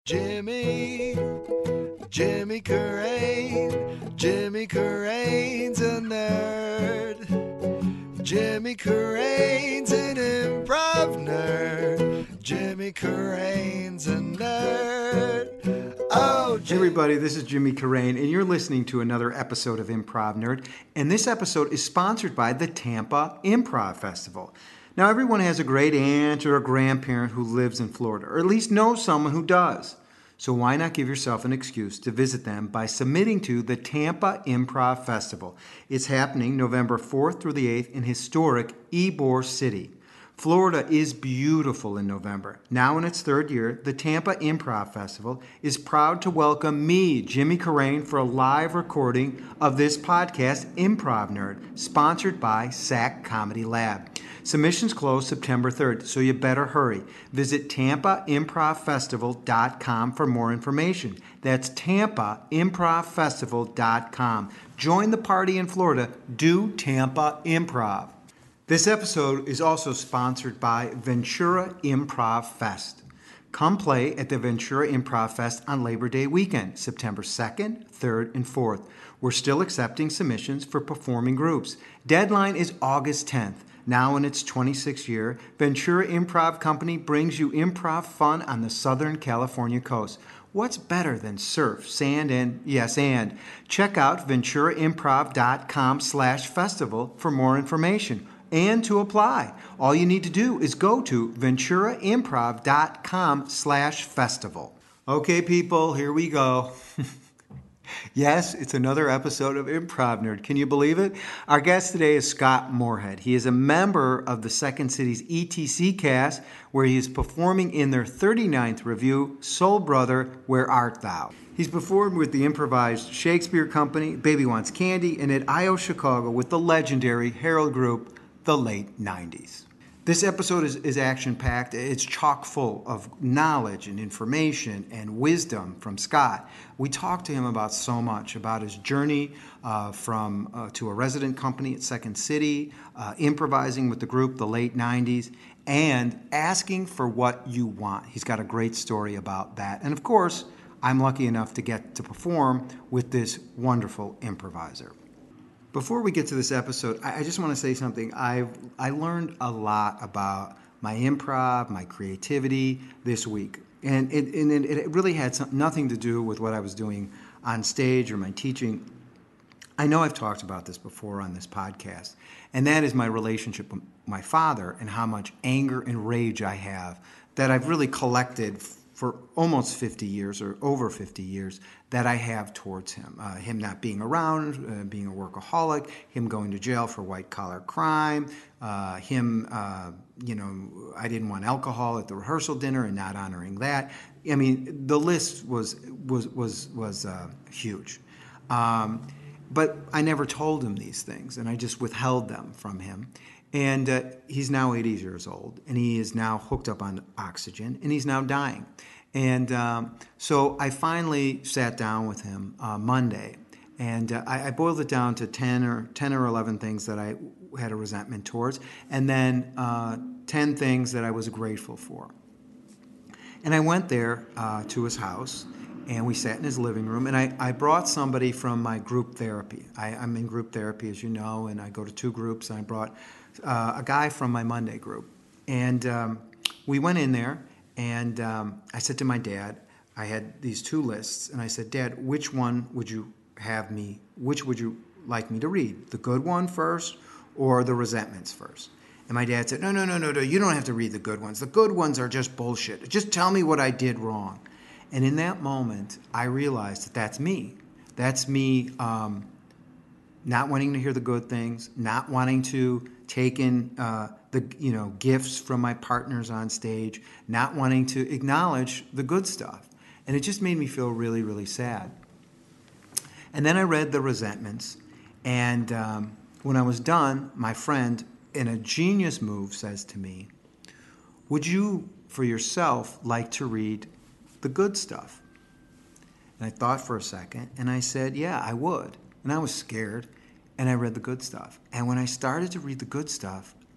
Jimmy Carrane. Jimmy Carrane's a nerd. Jimmy Carrane's an improv nerd. Jimmy Carrane's a nerd. Oh, Hey everybody, this is Jimmy Carrane, and you're listening to another episode of Improv Nerd. And this episode is sponsored by the Tampa Improv Festival. Now, everyone has a great aunt or a grandparent who lives in Florida, or at least knows someone who does. So why not give yourself an excuse to visit them by submitting to the Tampa Improv Festival? It's happening November 4th through the 8th in historic Ybor City. Florida is beautiful in November. Now in its third year, the Tampa Improv Festival is proud to welcome me, Jimmy Carrane, for a live recording of this podcast, Improv Nerd, sponsored by SAC Comedy Lab. Submissions close September 3rd, so you better hurry. Visit TampaImprovFestival.com for more information. That's TampaImprovFestival.com. Join the party in Florida. Do Tampa Improv. This episode is also sponsored by Ventura Improv Fest. Come play at the Ventura Improv Fest on Labor Day weekend, September 2nd, 3rd, and 4th. We're still accepting submissions for performing groups. Deadline is August 10th. Now in its 26th year, Ventura Improv Company brings you improv fun on the Southern California coast. What's better than surf, sand, and yes, and? Check out VenturaImprov.com/festival for more information. And to apply, all you need to do is go to VenturaImprov.com/festival. Okay, people, here we go. Yes, it's another episode of Improv Nerd. Can you believe it? Our guest today is Scott Moorhead. He is a member of the Second City's ETC cast, where he is performing in their 39th review, Soul Brother, Where Art Thou? He's performed with the improvised Shakespeare Company, Baby Wants Candy, and at I.O. Chicago with the legendary Herald Group, the late 90s. This episode is action-packed. It's chock full of knowledge and information and wisdom from Scott. We talked to him about so much, about his journey to a resident company at Second City, improvising with the group, the late 90s, and asking for what you want. He's got a great story about that. And of course, I'm lucky enough to get to perform with this wonderful improviser. Before we get to this episode, I just want to say something. I learned a lot about my improv, my creativity this week. And it really had nothing to do with what I was doing on stage or my teaching. I know I've talked about this before on this podcast, and that is my relationship with my father and how much anger and rage I have that I've really collected for almost 50 years or over 50 years that I have towards him. Him not being around, being a workaholic, him going to jail for white-collar crime, I didn't want alcohol at the rehearsal dinner and not honoring that. I mean, the list was huge. But I never told him these things, and I just withheld them from him. And he's now 80 years old, and he is now hooked up on oxygen, and he's now dying. And so I finally sat down with him Monday, and I boiled it down to 10 or 11 things that I had a resentment towards, and then 10 things that I was grateful for. And I went there to his house, and we sat in his living room, and I brought somebody from my group therapy. I'm in group therapy, as you know, and I go to 2 groups, and I brought a guy from my Monday group. And we went in there, and I said to my dad, I had these 2 lists, and I said, Dad, which would you like me to read? The good one first or the resentments first? And my dad said, no, you don't have to read the good ones. The good ones are just bullshit. Just tell me what I did wrong. And in that moment, I realized that that's me. That's me not wanting to hear the good things, not wanting to take in the gifts from my partners on stage, not wanting to acknowledge the good stuff. And it just made me feel really, really sad. And then I read the resentments, and when I was done, my friend, in a genius move, says to me, would you, for yourself, like to read the good stuff? And I thought for a second, and I said, yeah, I would. And I was scared, and I read the good stuff. And when I started to read the good stuff,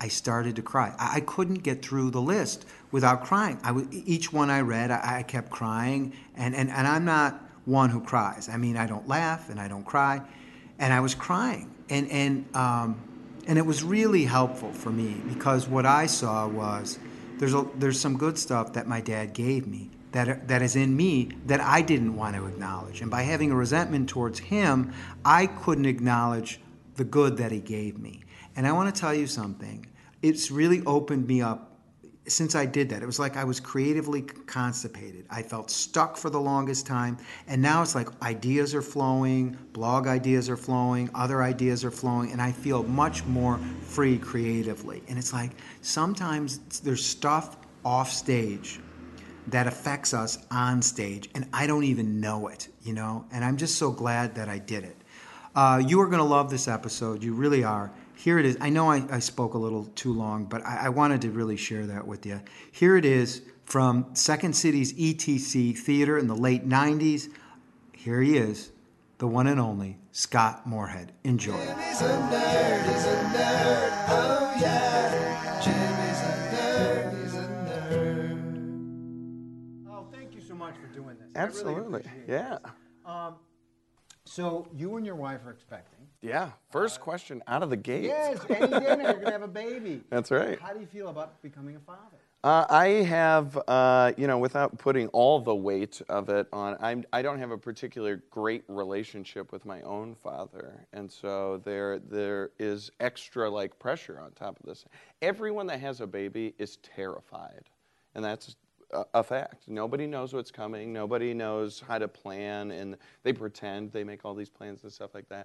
I started to cry. I couldn't get through the list without crying. Each one I read, I kept crying, and I'm not one who cries. I mean, I don't laugh and I don't cry, and I was crying, and it was really helpful for me because what I saw was there's some good stuff that my dad gave me that is in me that I didn't want to acknowledge, and by having a resentment towards him, I couldn't acknowledge the good that he gave me. And I want to tell you something. It's really opened me up since I did that. It was like I was creatively constipated. I felt stuck for the longest time. And now it's like ideas are flowing, blog ideas are flowing, other ideas are flowing, and I feel much more free creatively. And it's like sometimes there's stuff off stage that affects us on stage, and I don't even know it, you know? And I'm just so glad that I did it. You are going to love this episode. You really are. Here it is. I know I spoke a little too long, but I wanted to really share that with you. Here it is from Second City's ETC Theater in the late 90s. Here he is, the one and only Scott Moorhead. Enjoy. Jimmy's a nerd, he's a nerd, oh yeah. Jimmy's a nerd, he's a nerd. Oh, thank you so much for doing this. Absolutely. I really appreciate Yeah. it. So you and your wife are expecting. Yeah. First question out of the gate. Yes, any dinner, you're going to have a baby. That's right. How do you feel about becoming a father? I have, without putting all the weight of it on, I don't have a particular great relationship with my own father, and so there is extra like pressure on top of this. Everyone that has a baby is terrified, and that's a fact. Nobody knows what's coming. Nobody knows how to plan, and they pretend they make all these plans and stuff like that.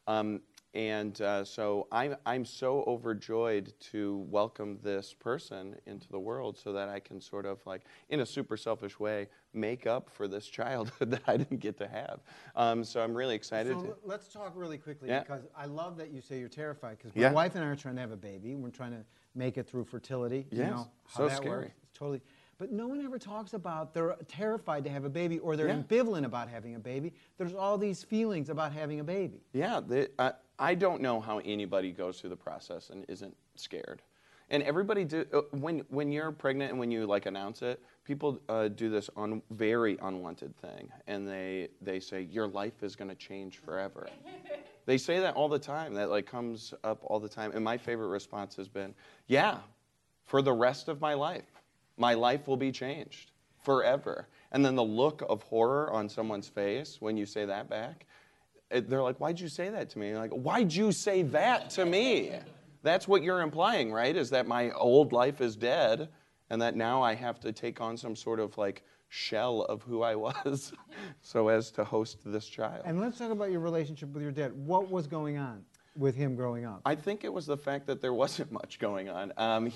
So I'm so overjoyed to welcome this person into the world so that I can sort of like, in a super selfish way, make up for this childhood that I didn't get to have. So I'm really excited. So let's talk really quickly because I love that you say you're terrified because my wife and I are trying to have a baby. We're trying to make it through fertility. Yes, You know, how so that scary. works. It's totally. But no one ever talks about they're terrified to have a baby or they're ambivalent about having a baby. There's all these feelings about having a baby. Yeah, I don't know how anybody goes through the process and isn't scared. And everybody when you're pregnant and when you like announce it, people do this very unwanted thing, and they say your life is going to change forever. They say that all the time. That like comes up all the time. And my favorite response has been, yeah, for the rest of my life. My life will be changed forever. And then the look of horror on someone's face when you say that back, they're like, why'd you say that to me? You're like, why'd you say that to me? That's what you're implying, right? Is that my old life is dead and that now I have to take on some sort of like shell of who I was so as to host this child. And let's talk about your relationship with your dad. What was going on with him growing up? I think it was the fact that there wasn't much going on.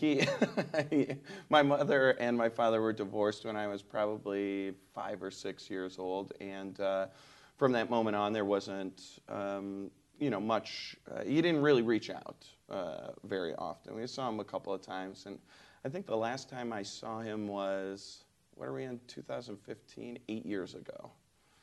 My mother and my father were divorced when I was probably 5 or 6 years old, and from that moment on, there wasn't, much. He didn't really reach out very often. We saw him a couple of times, and I think the last time I saw him was, what are we in, 2015? 8 years ago.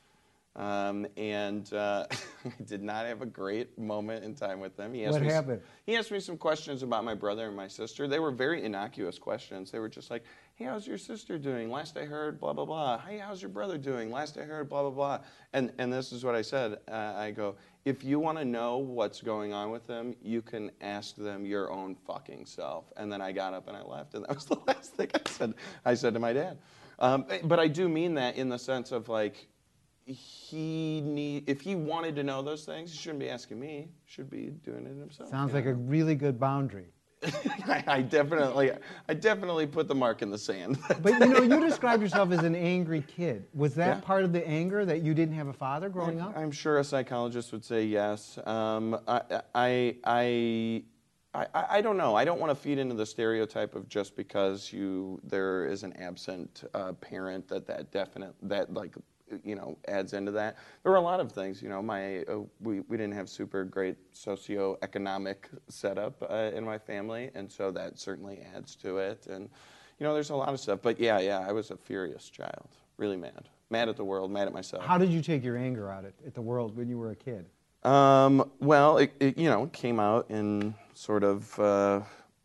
I did not have a great moment in time with them. What happened? He asked me some questions about my brother and my sister. They were very innocuous questions. They were just like, hey, how's your sister doing? Last I heard, blah, blah, blah. Hey, how's your brother doing? Last I heard, blah, blah, blah. And this is what I said. I go, if you want to know what's going on with them, you can ask them your own fucking self. And then I got up and I left, and that was the last thing I said to my dad. But I do mean that in the sense of like, if he wanted to know those things, he shouldn't be asking me. He should be doing it himself. Sounds like a really good boundary. I definitely put the mark in the sand. But you described yourself as an angry kid. Was that part of the anger that you didn't have a father growing up? I'm sure a psychologist would say yes. I don't know. I don't want to feed into the stereotype of just because there is an absent parent that adds into that. There were a lot of things. We didn't have super great socioeconomic setup in my family, and so that certainly adds to it. And there's a lot of stuff. But yeah, I was a furious child, really mad at the world, mad at myself. How did you take your anger out at the world when you were a kid? Well, it came out in sort of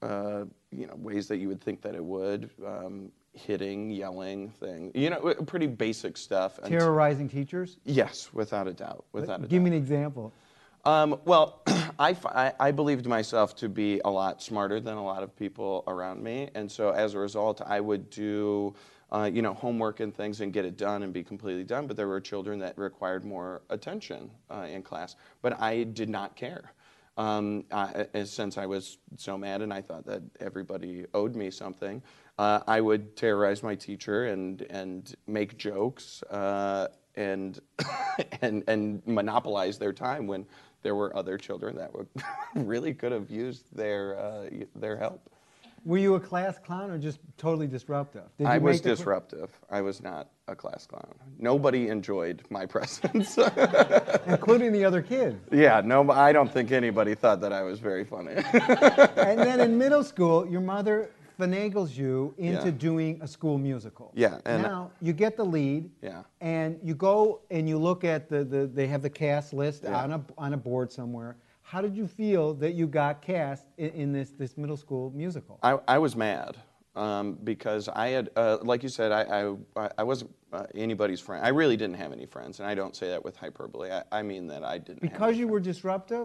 ways that you would think that it would. Hitting, yelling, pretty basic stuff. Terrorizing teachers? Yes, without a doubt. Give me an example. Well, I believed myself to be a lot smarter than a lot of people around me, and so as a result, I would do, homework and things and get it done and be completely done. But there were children that required more attention in class, but I did not care. Since I was so mad and I thought that everybody owed me something, I would terrorize my teacher and make jokes and and monopolize their time when there were other children that would really could have used their help. Were you a class clown or just totally disruptive? I was disruptive. I was not a class clown. Nobody enjoyed my presence. Including the other kids. Yeah, no, I don't think anybody thought that I was very funny. And then in middle school, your mother finagles you into Yeah. doing a school musical. Yeah, and now you get the lead. Yeah. And you go and you look at they have the cast list Yeah. on a board somewhere. How did you feel that you got cast in this middle school musical? I was mad because I had, like you said, I wasn't anybody's friend. I really didn't have any friends, and I don't say that with hyperbole. I mean that I didn't. Because you were disruptive?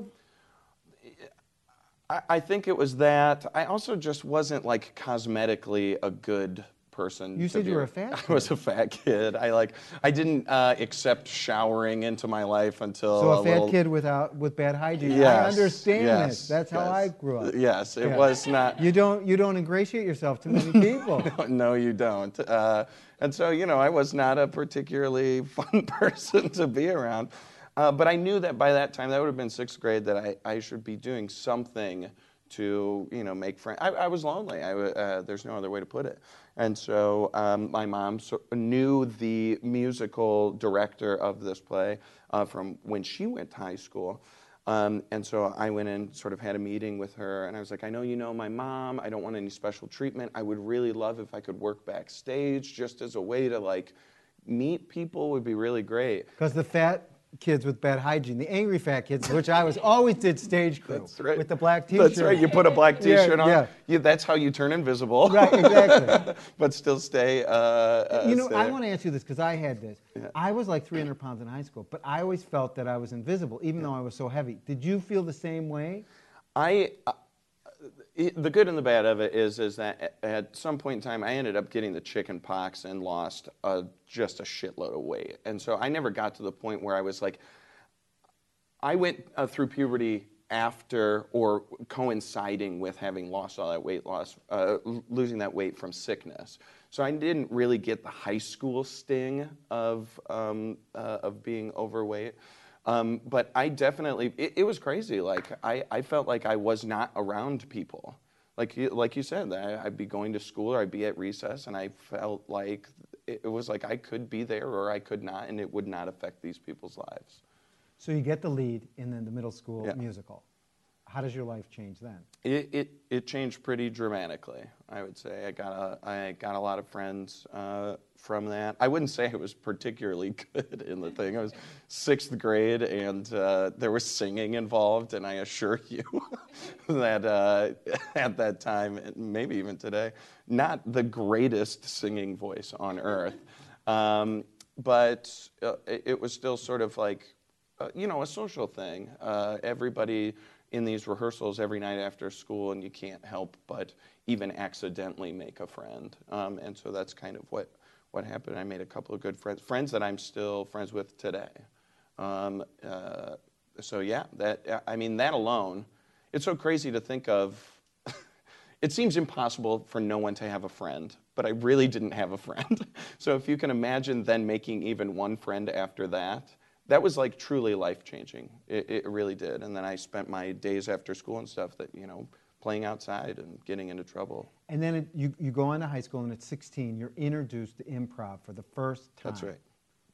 I think it was that. I also just wasn't like cosmetically a good person. You said you were a fat kid. I was a fat kid. I didn't accept showering into my life until So a fat kid with bad hygiene. Yes, I understand yes, this. That's how yes. I grew up. Yes, it Yeah. was not. You don't ingratiate yourself to many people. No, you don't. And so, I was not a particularly fun person to be around. But I knew that by that time, that would have been 6th grade, that I should be doing something to, make friends. I was lonely. There's no other way to put it. And so my mom knew the musical director of this play from when she went to high school. And so I went and sort of had a meeting with her, and I was like, I know you know my mom. I don't want any special treatment. I would really love if I could work backstage just as a way to, meet people would be really great. Because the fat kids with bad hygiene, the angry fat kids, which I always did stage crew. That's right. With the black t-shirt. That's right. You put a black t-shirt on. Yeah. That's how you turn invisible. Right, exactly. But still stay. I want to ask you this because I had this. Yeah. I was like 300 pounds in high school, but I always felt that I was invisible, even though I was so heavy. Did you feel the same way? The good and the bad of it is that at some point in time, I ended up getting the chicken pox and lost just a shitload of weight. And so I never got to the point where I was like, I went through puberty after or coinciding with having lost all that weight losing that weight from sickness. So I didn't really get the high school sting of being overweight. But I definitely, it was crazy. I felt like I was not around people. Like you said, I'd be going to school or I'd be at recess, and I felt like it was like I could be there or I could not, and it would not affect these people's lives. So you get the lead in the middle school Yeah. musical. How does your life change then? It changed pretty dramatically, I would say. I got a lot of friends from that. I wouldn't say I was particularly good in the thing. I was 6th grade, and there was singing involved, and I assure you that at that time, and maybe even today, not the greatest singing voice on earth. But it was still sort of like, a social thing. Everybody in these rehearsals every night after school, and you can't help but even accidentally make a friend. And so that's kind of what happened. I made a couple of good friends that I'm still friends with today. So yeah, that alone, it's so crazy to think of. It seems impossible for no one to have a friend, but I really didn't have a friend. So if you can imagine then making even one friend after that was like truly life-changing. It really did. And then I spent my days after school and stuff that, playing outside and getting into trouble. And then you go on to high school, and at 16, you're introduced to improv for the first time. That's right.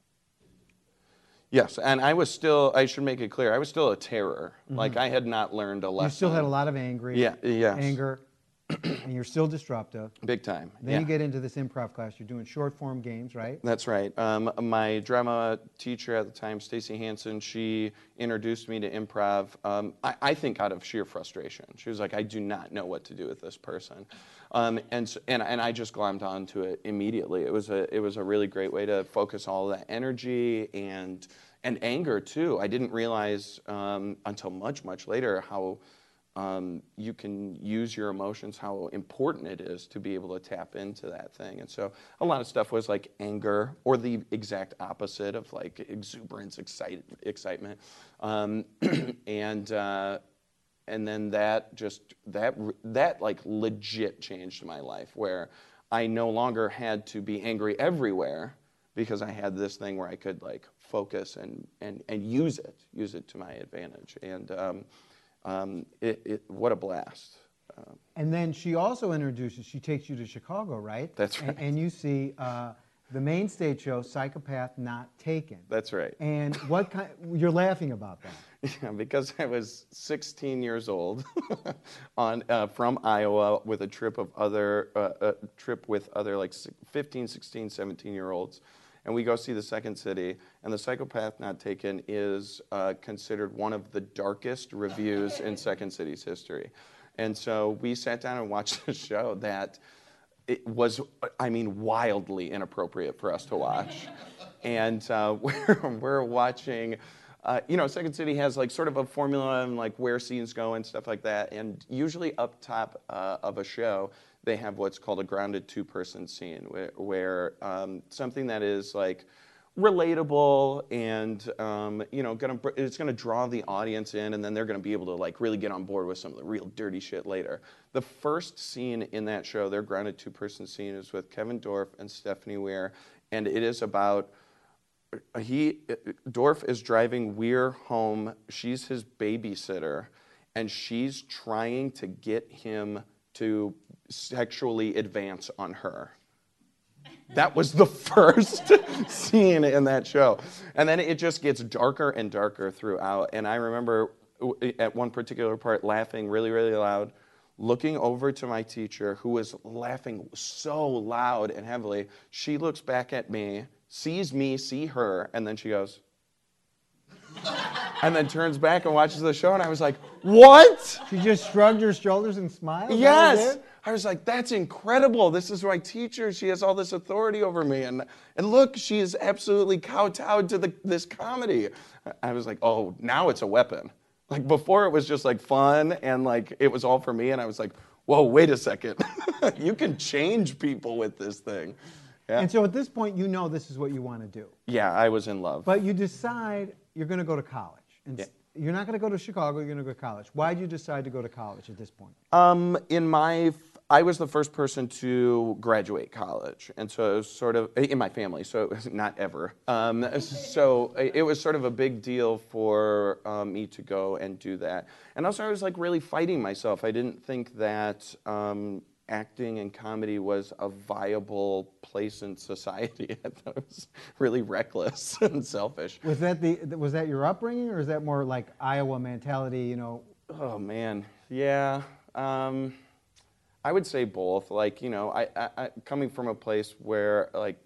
Yes, and I should make it clear, I was still a terror. Mm-hmm. Like I had not learned a lesson. You still had a lot of anger. Yeah, yes. Anger. and you're still disruptive. Big time. Then yeah. you get into this improv class. You're doing short form games, right? That's right. My drama teacher at the time, Stacy Hansen, she introduced me to improv, I think out of sheer frustration. She was like, I do not know what to do with this person. And I just glommed onto it immediately. It was a really great way to focus all that energy and anger, too. I didn't realize until much, much later how you can use your emotions, how important it is to be able to tap into that thing. And so a lot of stuff was like anger, or the exact opposite of like exuberance, excitement. And then that like legit changed my life, where I no longer had to be angry everywhere, because I had this thing where I could like focus and use it to my advantage. And what a blast. And then she also she takes you to Chicago, right? That's right. And you see the main stage show, Psychopath Not Taken. That's right. And you're laughing about that. Yeah, because I was 16 years old from Iowa with a trip with other like 15, 16, 17-year-olds. And we go see The Second City, and The Psychopath Not Taken is considered one of the darkest reviews in Second City's history. And so we sat down and watched a show that it was, I mean, wildly inappropriate for us to watch. And we're watching, Second City has like sort of a formula and like where scenes go and stuff like that. And usually up top of a show, they have what's called a grounded two-person scene, where something that is like relatable and it's gonna draw the audience in, and then they're gonna be able to like really get on board with some of the real dirty shit later. The first scene in that show, their grounded two-person scene, is with Kevin Dorff and Stephanie Weir, and it is about Dorff is driving Weir home. She's his babysitter, and she's trying to get him to sexually advance on her. That was the first scene in that show. And then it just gets darker and darker throughout. And I remember at one particular part laughing really, really loud, looking over to my teacher, who was laughing so loud and heavily. She looks back at me, sees me, see her, and then she goes, and then turns back and watches the show, and I was like, what? She just shrugged her shoulders and smiled? Yes. I was like, that's incredible. This is my teacher. She has all this authority over me. And look, she is absolutely kowtowed to this comedy. I was like, oh, now it's a weapon. Like before it was just like fun and like it was all for me. And I was like, whoa, wait a second. You can change people with this thing. Yeah. And so at this point, you know this is what you want to do. Yeah, I was in love. But you decide you're going to go to college. And Yeah. You're not going to go to Chicago, you're going to go to college. Why did you decide to go to college at this point? I was the first person to graduate college, and so it was sort of, in my family, so it was not ever. So it was sort of a big deal for me to go and do that. And also I was like really fighting myself. I didn't think that acting and comedy was a viable place in society. I thought it was really reckless and selfish. Was that your upbringing, or is that more like Iowa mentality, you know? Oh man, yeah. I would say both. Like, I coming from a place where like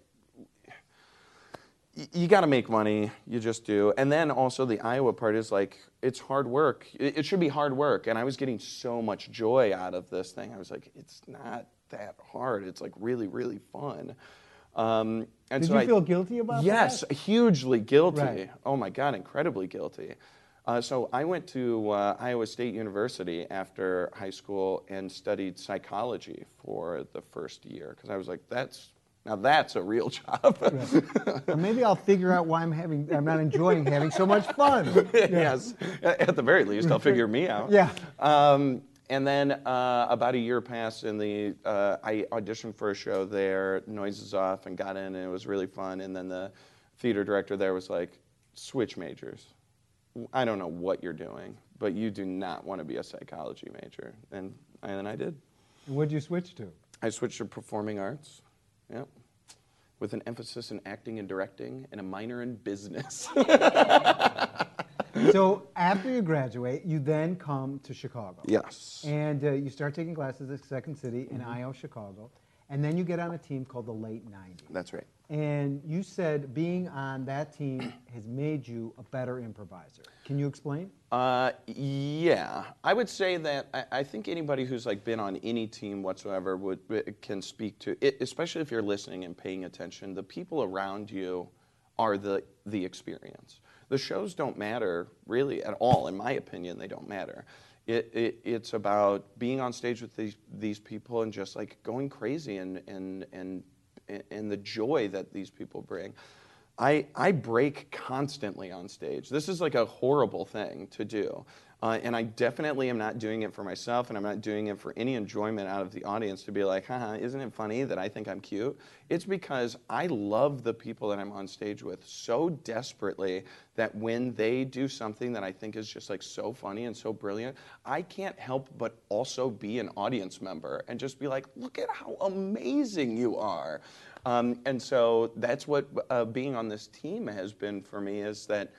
you got to make money, you just do. And then also the Iowa part is like, it's hard work. It should be hard work. And I was getting so much joy out of this thing. I was like, it's not that hard. It's like really, really fun. Did you feel guilty about that? Yes, hugely guilty. Right. Oh my God, incredibly guilty. So I went to Iowa State University after high school and studied psychology for the first year, because I was like, that's a real job. Right. Or maybe I'll figure out why I'm not enjoying having so much fun. Yes, at the very least, I'll figure me out. Yeah. And then about a year passed, and I auditioned for a show there, Noises Off, and got in, and it was really fun. And then the theater director there was like, switch majors. I don't know what you're doing, but you do not want to be a psychology major. And then I did. And what did you switch to? I switched to performing arts, yep, with an emphasis in acting and directing and a minor in business. So after you graduate, you then come to Chicago. Yes. And you start taking classes at Second City in IO Chicago. And then you get on a team called the Late 90s. That's right. And you said being on that team has made you a better improviser. Can you explain? Yeah, I would say that I think anybody who's like been on any team whatsoever can speak to it, especially if you're listening and paying attention. The people around you are the experience. The shows don't matter really at all, in my opinion. They don't matter. It's about being on stage with these people and just like going crazy and the joy that these people bring. I break constantly on stage. This is like a horrible thing to do. And I definitely am not doing it for myself, and I'm not doing it for any enjoyment out of the audience to be like, haha, isn't it funny that I think I'm cute? It's because I love the people that I'm on stage with so desperately that when they do something that I think is just like so funny and so brilliant, I can't help but also be an audience member and just be like, look at how amazing you are. And so that's what being on this team has been for me, is that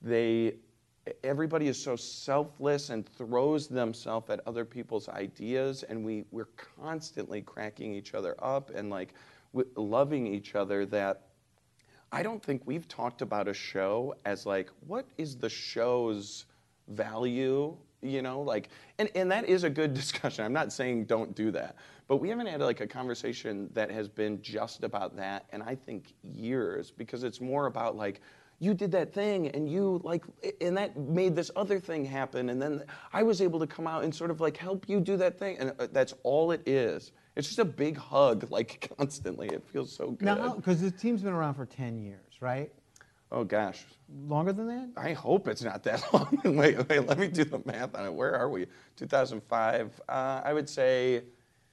everybody is so selfless and throws themselves at other people's ideas, and we're constantly cracking each other up and like loving each other, that I don't think we've talked about a show as like, what is the show's value? You know, like, and that is a good discussion. I'm not saying don't do that, but we haven't had like a conversation that has been just about that, and I think years, because it's more about like, you did that thing and you like, and that made this other thing happen, and then I was able to come out and sort of like help you do that thing, and that's all it is. It's just a big hug, like constantly. It feels so good. Now, because the team's been around for 10 years, right? Oh gosh. Longer than that? I hope it's not that long. wait, let me do the math on it. Where are we? 2005. I would say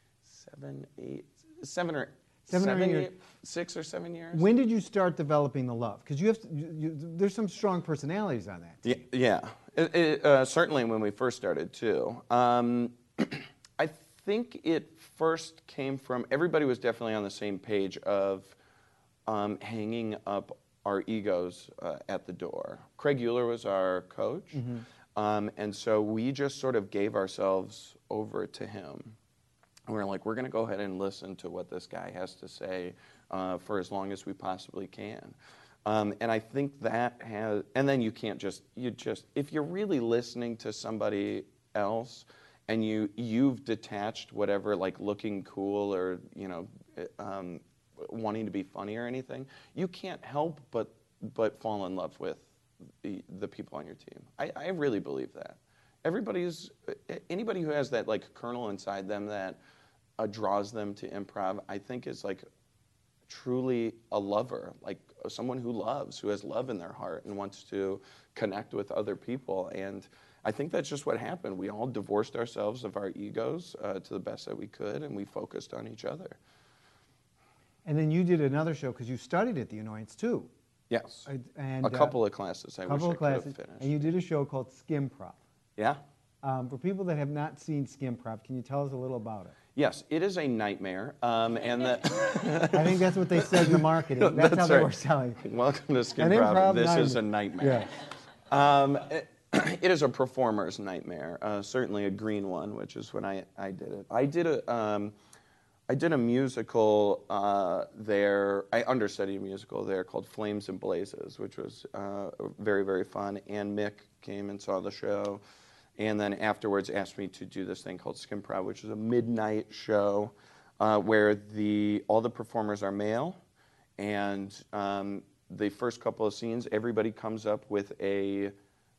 7 or 8 years. 6 or 7 years. When did you start developing the love? Because you have to, there's some strong personalities on that team. Yeah. Certainly when we first started too. I think it first came from, everybody was definitely on the same page of hanging up our egos at the door. Craig Euler was our coach, and so we just sort of gave ourselves over to him. And we're like, we're going to go ahead and listen to what this guy has to say for as long as we possibly can. And I think that has, and then you just, if you're really listening to somebody else and you've detached whatever, like looking cool or, you know, wanting to be funny or anything, you can't help but fall in love with the people on your team. I really believe that. Anybody who has that like kernel inside them that draws them to improv, I think is like truly a lover, like someone who has love in their heart and wants to connect with other people. And I think that's just what happened. We all divorced ourselves of our egos to the best that we could, and we focused on each other. And then you did another show because you studied at the Annoyance too. Yes. And a couple of classes. I wish I could have finished. And you did a show called Skimprov. Yeah. For people that have not seen Skimprov, can you tell us a little about it? Yes, it is a nightmare. I think that's what they said in the marketing. That's how they were selling. Welcome to Skimprov. This is a nightmare. Yeah. It is a performer's nightmare. Certainly a green one, which is when I did it. I did a musical there. I understudied a musical there called Flames and Blazes, which was very, very fun. And Mick came and saw the show, and then afterwards asked me to do this thing called Skimprov, which is a midnight show where all the performers are male, and the first couple of scenes, everybody comes up with a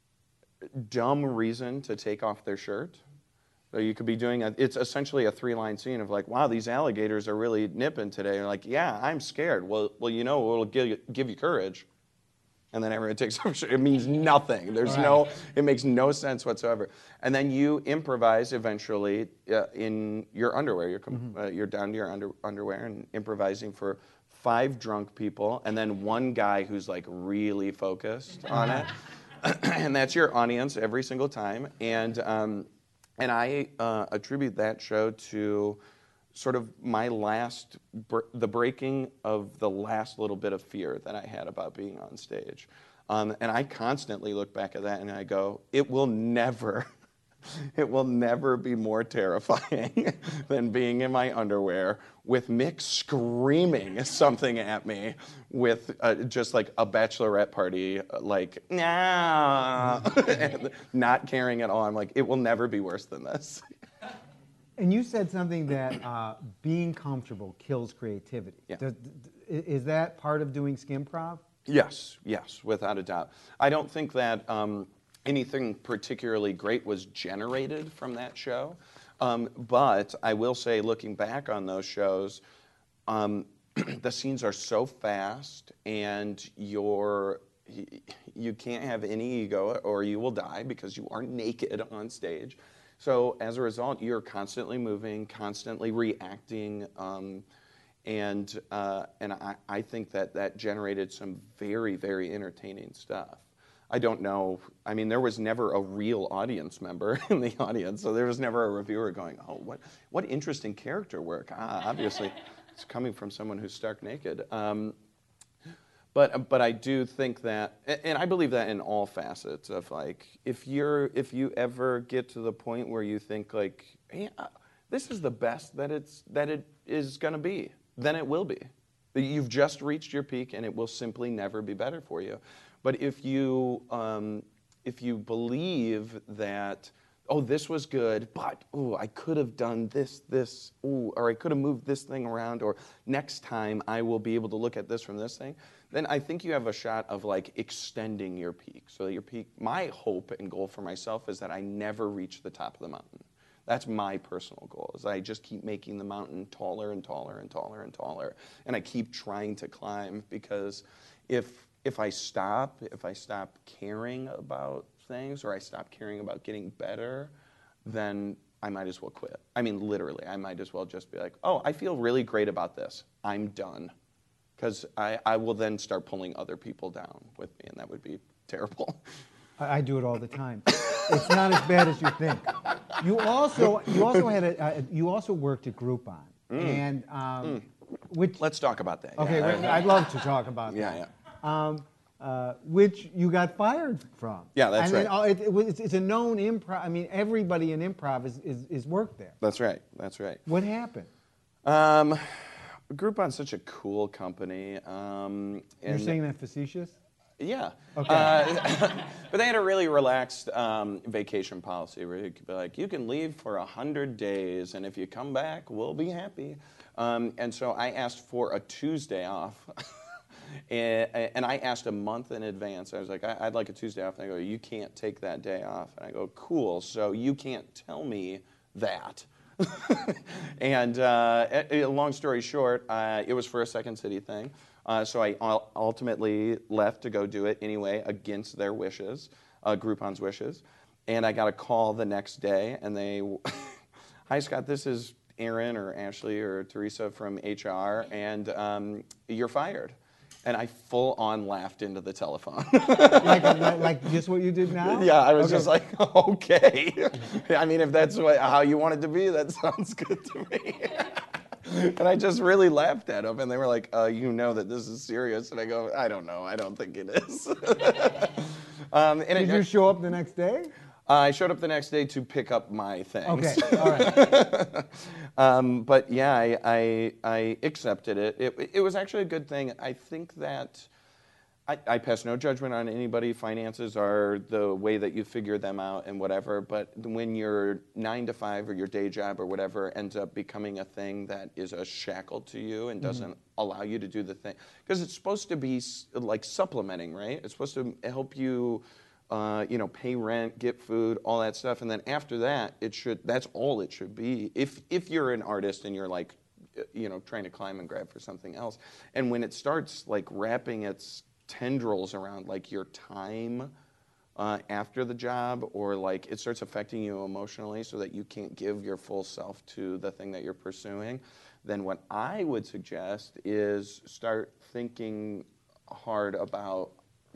dumb reason to take off their shirt. So you could be doing it's essentially a 3-line scene of like, wow, these alligators are really nipping today. You're like, yeah, I'm scared. Well, you know, it'll give you courage. And then everyone takes off. It means nothing. It makes no sense whatsoever. And then you improvise eventually in your underwear. You're down to your underwear and improvising for 5 drunk people, and then 1 guy who's like really focused on it. And that's your audience every single time. And I attribute that show to sort of the breaking of the last little bit of fear that I had about being on stage. And I constantly look back at that and I go, it will never be more terrifying than being in my underwear with Mick screaming something at me with just like a bachelorette party, like, nah, and not caring at all. I'm like, it will never be worse than this. And you said something that being comfortable kills creativity. Yeah. Is that part of doing Skimprov? Yes, without a doubt. I don't think that anything particularly great was generated from that show, but I will say, looking back on those shows, the scenes are so fast, and you can't have any ego, or you will die because you are naked on stage. So as a result, you're constantly moving, constantly reacting. And I think that generated some very, very entertaining stuff. I don't know. I mean, there was never a real audience member in the audience, so there was never a reviewer going, "Oh, what interesting character work." Obviously, it's coming from someone who's stark naked. But I do think that, and I believe that in all facets of, like, if you ever get to the point where you think like, hey, this is the best that it is going to be, then it will be. You've just reached your peak, and it will simply never be better for you. But if you believe that, oh, this was good, but I could have done this, or I could have moved this thing around, or next time I will be able to look at this from this thing, then I think you have a shot of like extending your peak. So your peak, my hope and goal for myself is that I never reach the top of the mountain. That's my personal goal, is I just keep making the mountain taller and taller and taller and taller. And I keep trying to climb, because if I stop caring about things, or I stop caring about getting better, then I might as well quit. I mean, literally, I might as well just be like, oh, I feel really great about this. I'm done. Because I will then start pulling other people down with me, and that would be terrible. I do it all the time. It's not as bad as you think. You also worked at Groupon, and which. Let's talk about that. Okay, Yeah. I'd love to talk about that. Yeah. Which you got fired from. Yeah, that's right. It's a known improv. I mean, everybody in improv is worked there. That's right. What happened? Groupon's such a cool company. You're saying that facetious? Yeah. Okay. But they had a really relaxed vacation policy where you could be like, you can leave for 100 days, and if you come back, we'll be happy. And so I asked for a Tuesday off. And I asked a month in advance. I was like, I'd like a Tuesday off. And they go, you can't take that day off. And I go, cool, so you can't tell me that. And long story short, it was for a Second City thing. So I ultimately left to go do it anyway, against their wishes, Groupon's wishes. And I got a call the next day, and they, hi, Scott, this is Aaron or Ashley or Teresa from HR, and you're fired. And I full on laughed into the telephone. like just what you did now? Yeah, I was just like, okay. I mean, if that's how you want it to be, that sounds good to me. And I just really laughed at them, and they were like, you know that this is serious. And I go, I don't know. I don't think it is. Did you show up the next day? I showed up the next day to pick up my things. Okay, all right. But yeah, I accepted it. It was actually a good thing. I think that I pass no judgment on anybody. Finances are the way that you figure them out and whatever. But when your 9 to 5 or your day job or whatever ends up becoming a thing that is a shackle to you and doesn't allow you to do the thing, because it's supposed to be like supplementing, right? It's supposed to help you. Pay rent, get food, all that stuff, and then after that, that's all it should be. If you're an artist and you're like, trying to climb and grab for something else, and when it starts like wrapping its tendrils around like your time after the job, or like it starts affecting you emotionally, so that you can't give your full self to the thing that you're pursuing, then what I would suggest is start thinking hard about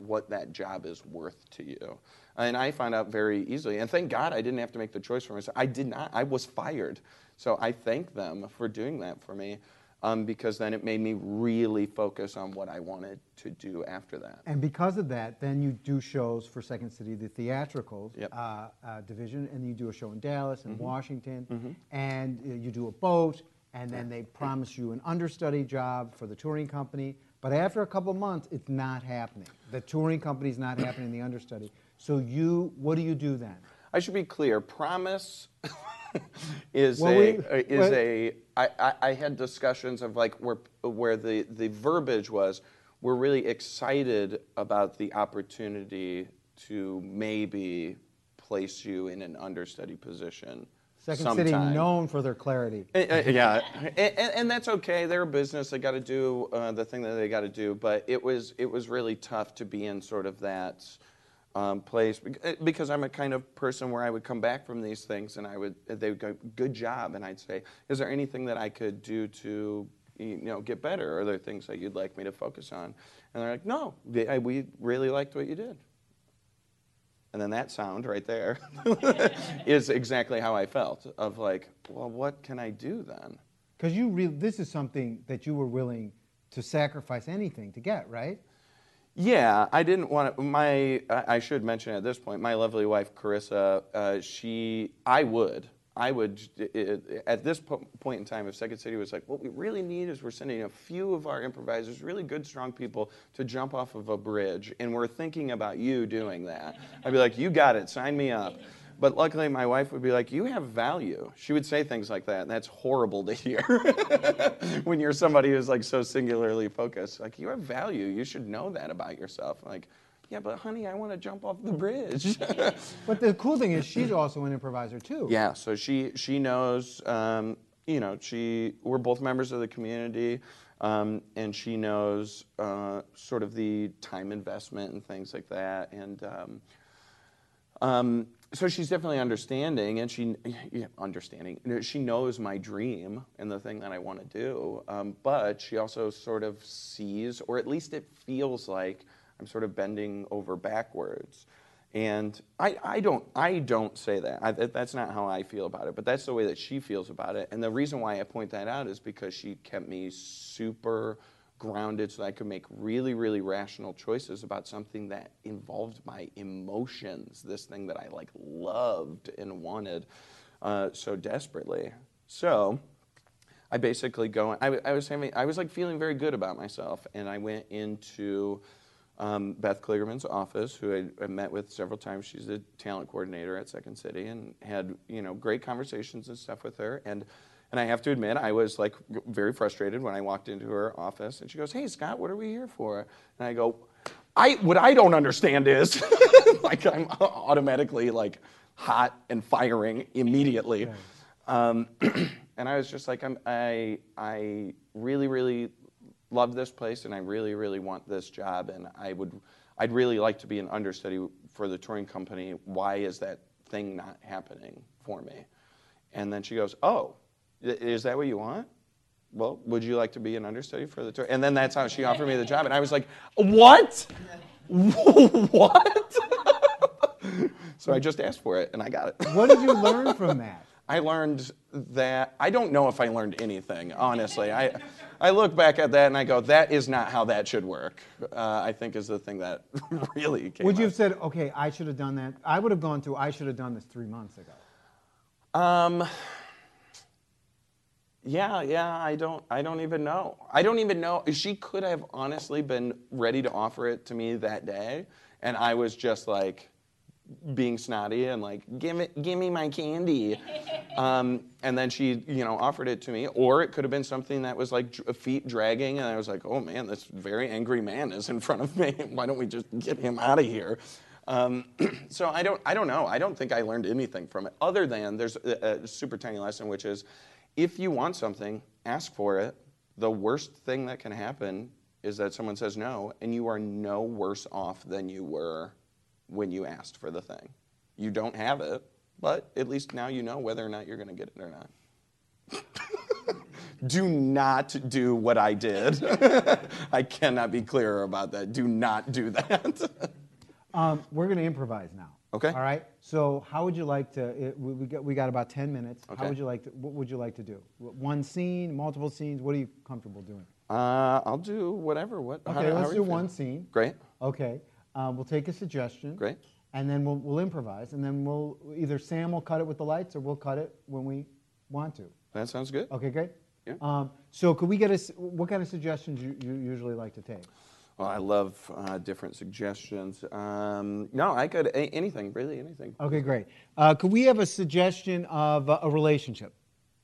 what that job is worth to you. And I found out very easily. And thank God I didn't have to make the choice for myself. I did not. I was fired. So I thank them for doing that for me, because then it made me really focus on what I wanted to do after that. And because of that, then you do shows for Second City, the theatrical Yep. division, and you do a show in Dallas and Washington, and you do a boat, and then they promise you an understudy job for the touring company. But after a couple months, it's not happening. The touring company's not happening, the understudy. So what do you do then? I should be clear. Promise is Well, I had discussions of like where the verbiage was, we're really excited about the opportunity to maybe place you in an understudy position. Second City, sometime. known for their clarity. Yeah, and that's okay. They're a business. They got to do the thing that they got to do. But it was really tough to be in sort of that place because I'm a kind of person where I would come back from these things and they would go, good job, and I'd say, is there anything that I could do to get better? Are there things that you'd like me to focus on? And they're like, no, we really liked what you did. And then that sound right there is exactly how I felt, of like, well, what can I do then? Because this is something that you were willing to sacrifice anything to get, right? Yeah, I didn't want to, I should mention at this point, my lovely wife, Carissa, I would, at this point in time, if Second City was like, what we really need is we're sending a few of our improvisers, really good, strong people, to jump off of a bridge, and we're thinking about you doing that. I'd be like, you got it, sign me up. But luckily, my wife would be like, you have value. She would say things like that, and that's horrible to hear when you're somebody who's like so singularly focused. Like, you have value. You should know that about yourself. Like, yeah, but honey, I want to jump off the bridge. But the cool thing is she's also an improviser too. Yeah, so she knows, we're both members of the community, and she knows sort of the time investment and things like that. And so she's definitely understanding, and she knows my dream and the thing that I want to do. But she also sort of sees, or at least it feels like, I'm sort of bending over backwards. And I don't say that. That's not how I feel about it, but that's the way that she feels about it. And the reason why I point that out is because she kept me super grounded so that I could make really, really rational choices about something that involved my emotions, this thing that I like loved and wanted so desperately. So I basically I was like feeling very good about myself, and I went into Beth Kligerman's office, who I met with several times. She's the talent coordinator at Second City, and had great conversations and stuff with her. And I have to admit, I was like very frustrated when I walked into her office, and she goes, "Hey Scott, what are we here for?" And I go, "What I don't understand is," like I'm automatically like hot and firing immediately. And I was just like, I really, really love this place, and I really, really want this job, and I'd really like to be an understudy for the touring company. Why is that thing not happening for me? And then she goes, "Oh, is that what you want? Well, would you like to be an understudy for the tour?" And then that's how she offered me the job, and I was like, "What? What?" So I just asked for it, and I got it. What did you learn from that? I learned that, I don't know if I learned anything, honestly. I look back at that and I go, that is not how that should work, I think is the thing that really came Would you up. have said, okay, I should have done that? I would have gone to, I should have done this 3 months ago. Yeah, I don't even know. I don't even know. She could have honestly been ready to offer it to me that day, and I was just like being snotty and like, give me my candy. And then she, offered it to me. Or it could have been something that was like feet dragging, and I was like, oh man, this very angry man is in front of me. Why don't we just get him out of here? So I don't know. I don't think I learned anything from it, other than there's a super tiny lesson, which is, if you want something, ask for it. The worst thing that can happen is that someone says no, and you are no worse off than you were when you asked for the thing. You don't have it, but at least now you know whether or not you're going to get it or not. Do not do what I did. I cannot be clearer about that. Do not do that. We're going to improvise now. Okay. All right. So how would you like to? We got about 10 minutes. How Okay. would you like to? What would you like to do? One scene, multiple scenes? What are you comfortable doing? I'll do whatever. How Okay, are let's you do feeling? one scene. Great. Okay. We'll take a suggestion. Great. And then we'll improvise, and then we'll either Sam will cut it with the lights, or we'll cut it when we want to. That sounds good. Okay, great. Yeah. So could we get what kind of suggestions you usually like to take? Well, I love different suggestions. No, I could anything, really anything. Okay, great. Could we have a suggestion of a relationship?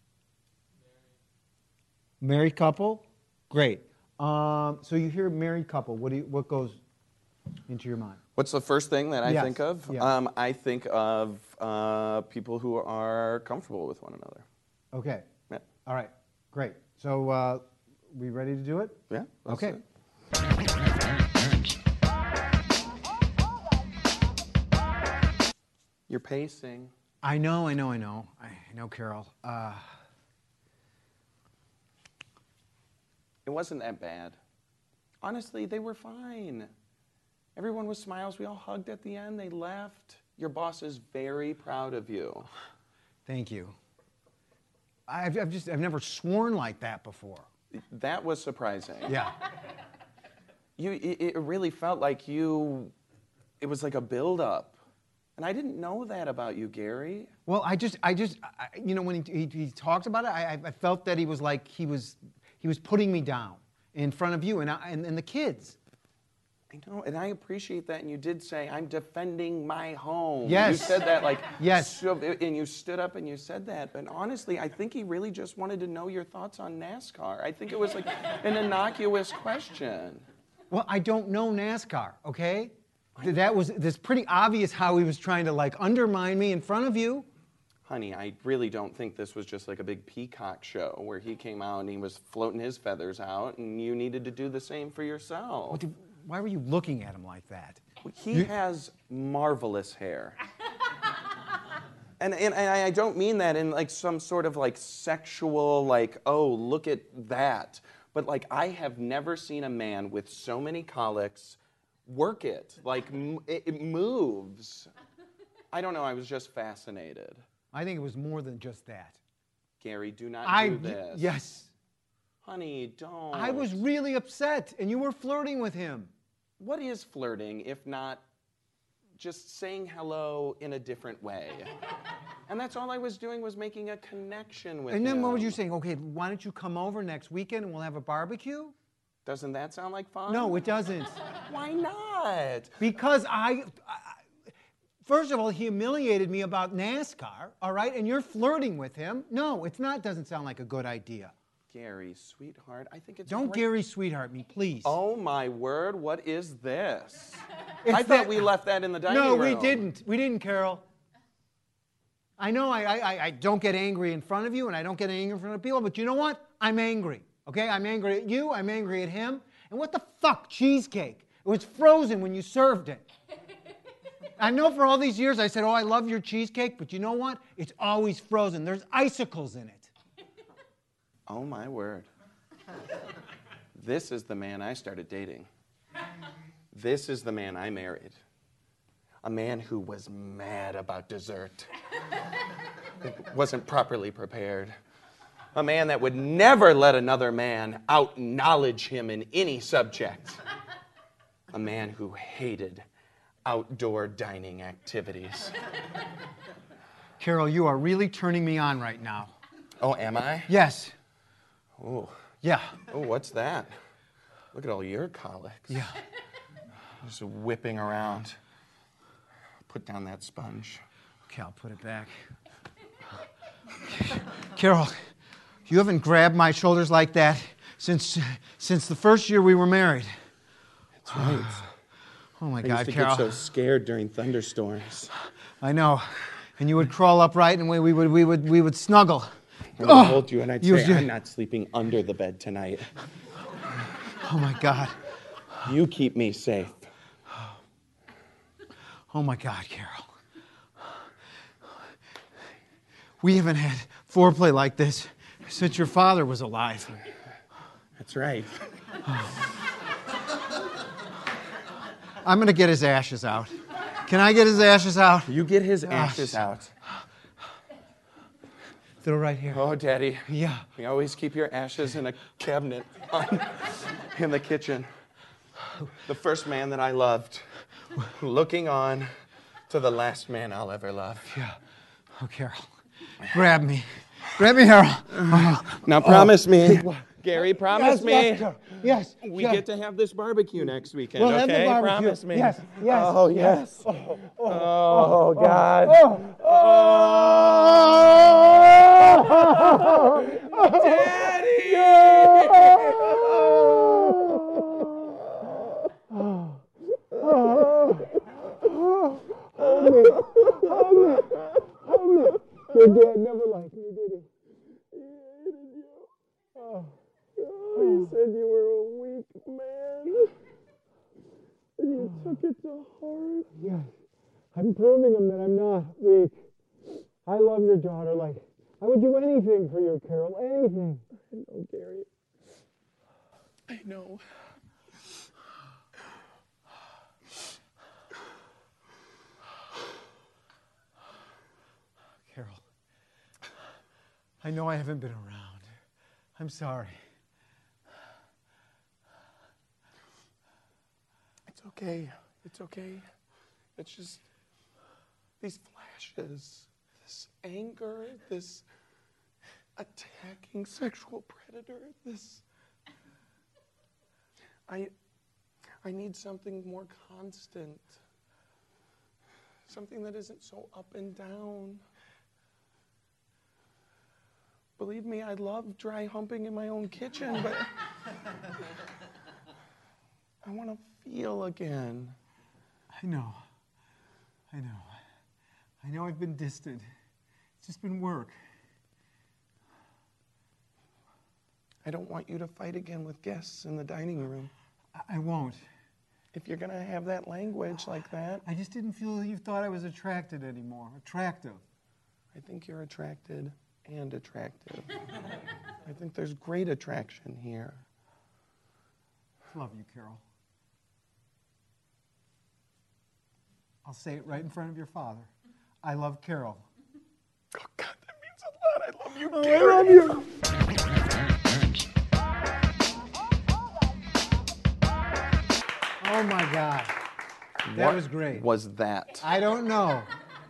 Married couple? Great. So you hear married couple. What goes into your mind? What's the first thing that I Yes, think of? yeah. I think of people who are comfortable with one another. Okay. Yeah. All right. Great. So we ready to do it? Yeah. that's Okay. it. You're pacing. I know, Carol. It wasn't that bad. Honestly, they were fine. Everyone was smiles. We all hugged at the end. They left. Your boss is very proud of you. Thank you. I've never sworn like that before. That was surprising. Yeah. It really felt like it was like a build-up. And I didn't know that about you, Gary. Well, when he talks about it, I felt that he was like he was putting me down in front of you and the kids. I know, and I appreciate that. And you did say, I'm defending my home. Yes. You said that like, Yes. and you stood up and you said that. But honestly, I think he really just wanted to know your thoughts on NASCAR. I think it was like an innocuous question. Well, I don't know NASCAR, okay? That's pretty obvious how he was trying to like undermine me in front of you. Honey, I really don't think this was just like a big peacock show where he came out and he was floating his feathers out and you needed to do the same for yourself. Why were you looking at him like that? He has marvelous hair. And I don't mean that in like some sort of like sexual, like, oh, look at that. But like, I have never seen a man with so many colics work it. Like, it moves. I don't know, I was just fascinated. I think it was more than just that. Gary, do not do this. Yes. Honey, don't. I was really upset, and you were flirting with him. What is flirting if not just saying hello in a different way? And that's all I was doing, was making a connection with him. And then what were you saying? Okay, why don't you come over next weekend and we'll have a barbecue? Doesn't that sound like fun? No, it doesn't. Why not? Because first of all, he humiliated me about NASCAR, all right? And you're flirting with him. No, doesn't sound like a good idea. Gary, sweetheart, I think it's Don't great. Gary sweetheart me, please. Oh my word, what is this? It's I that- thought we left that in the dining No, room. we didn't. We didn't, Carol. I know I don't get angry in front of you, and I don't get angry in front of people, but you know what? I'm angry, okay? I'm angry at you, I'm angry at him. And what the fuck, cheesecake? It was frozen when you served it. I know for all these years I said, oh, I love your cheesecake, but you know what? It's always frozen. There's icicles in it. Oh my word. This is the man I started dating. This is the man I married. A man who was mad about dessert. Wasn't properly prepared. A man that would never let another man out-knowledge him in any subject. A man who hated outdoor dining activities. Carol, you are really turning me on right now. Oh, am I? Yes. Oh, Yeah. oh, what's that? Look at all your colics. Yeah. Just whipping around. Put down that sponge. Okay, I'll put it back. Carol, you haven't grabbed my shoulders like that since the first year we were married. That's right. Oh my I God, used to Carol. get so scared during thunderstorms. I know. And you would crawl upright and we would snuggle. I would hold you and I'd You- say, I'm not sleeping under the bed tonight. Oh my God. You keep me safe. Oh my God, Carol. We haven't had foreplay like this Since your father was alive. That's right. I'm going to get his ashes out. Can I get his ashes out? You get his ashes out. They're right here. Oh, Daddy. Yeah. You always keep your ashes in a cabinet in the kitchen. The first man that I loved, looking on to the last man I'll ever love. Yeah. Oh, Carol. Grab me. Grab me, Harold. Now promise me, Gary, promise me. Yes, Carol. Yes. We yes. get to have this barbecue next weekend, We'll have okay? the barbecue. Promise me. Yes, yes. Oh, yes. Oh, God. Your dad never liked me, did he? You said you were a weak man. And you took it to heart. Yes. I'm proving him that I'm not weak. I love your daughter. Like, I would do anything for you, Carol. Anything. I know, Gary. I know. Carol, I know I haven't been around. I'm sorry. It's okay. It's okay. It's just these flashes, this anger, this attacking sexual predator, this... I need something more constant. Something that isn't so up and down. Believe me, I love dry humping in my own kitchen, but I want to feel again. I know. I know I've been distant. It's just been work. I don't want you to fight again with guests in the dining room. I won't. If you're going to have that language like that. I just didn't feel you thought I was attracted anymore. Attractive. I think you're attracted and attractive. I think there's great attraction here. Love you, Carol. I'll say it right in front of your father. I love Carol. Oh, God, that means a lot. I love you, Gary. I love you. Oh, my God. That What was great. was that? I don't know.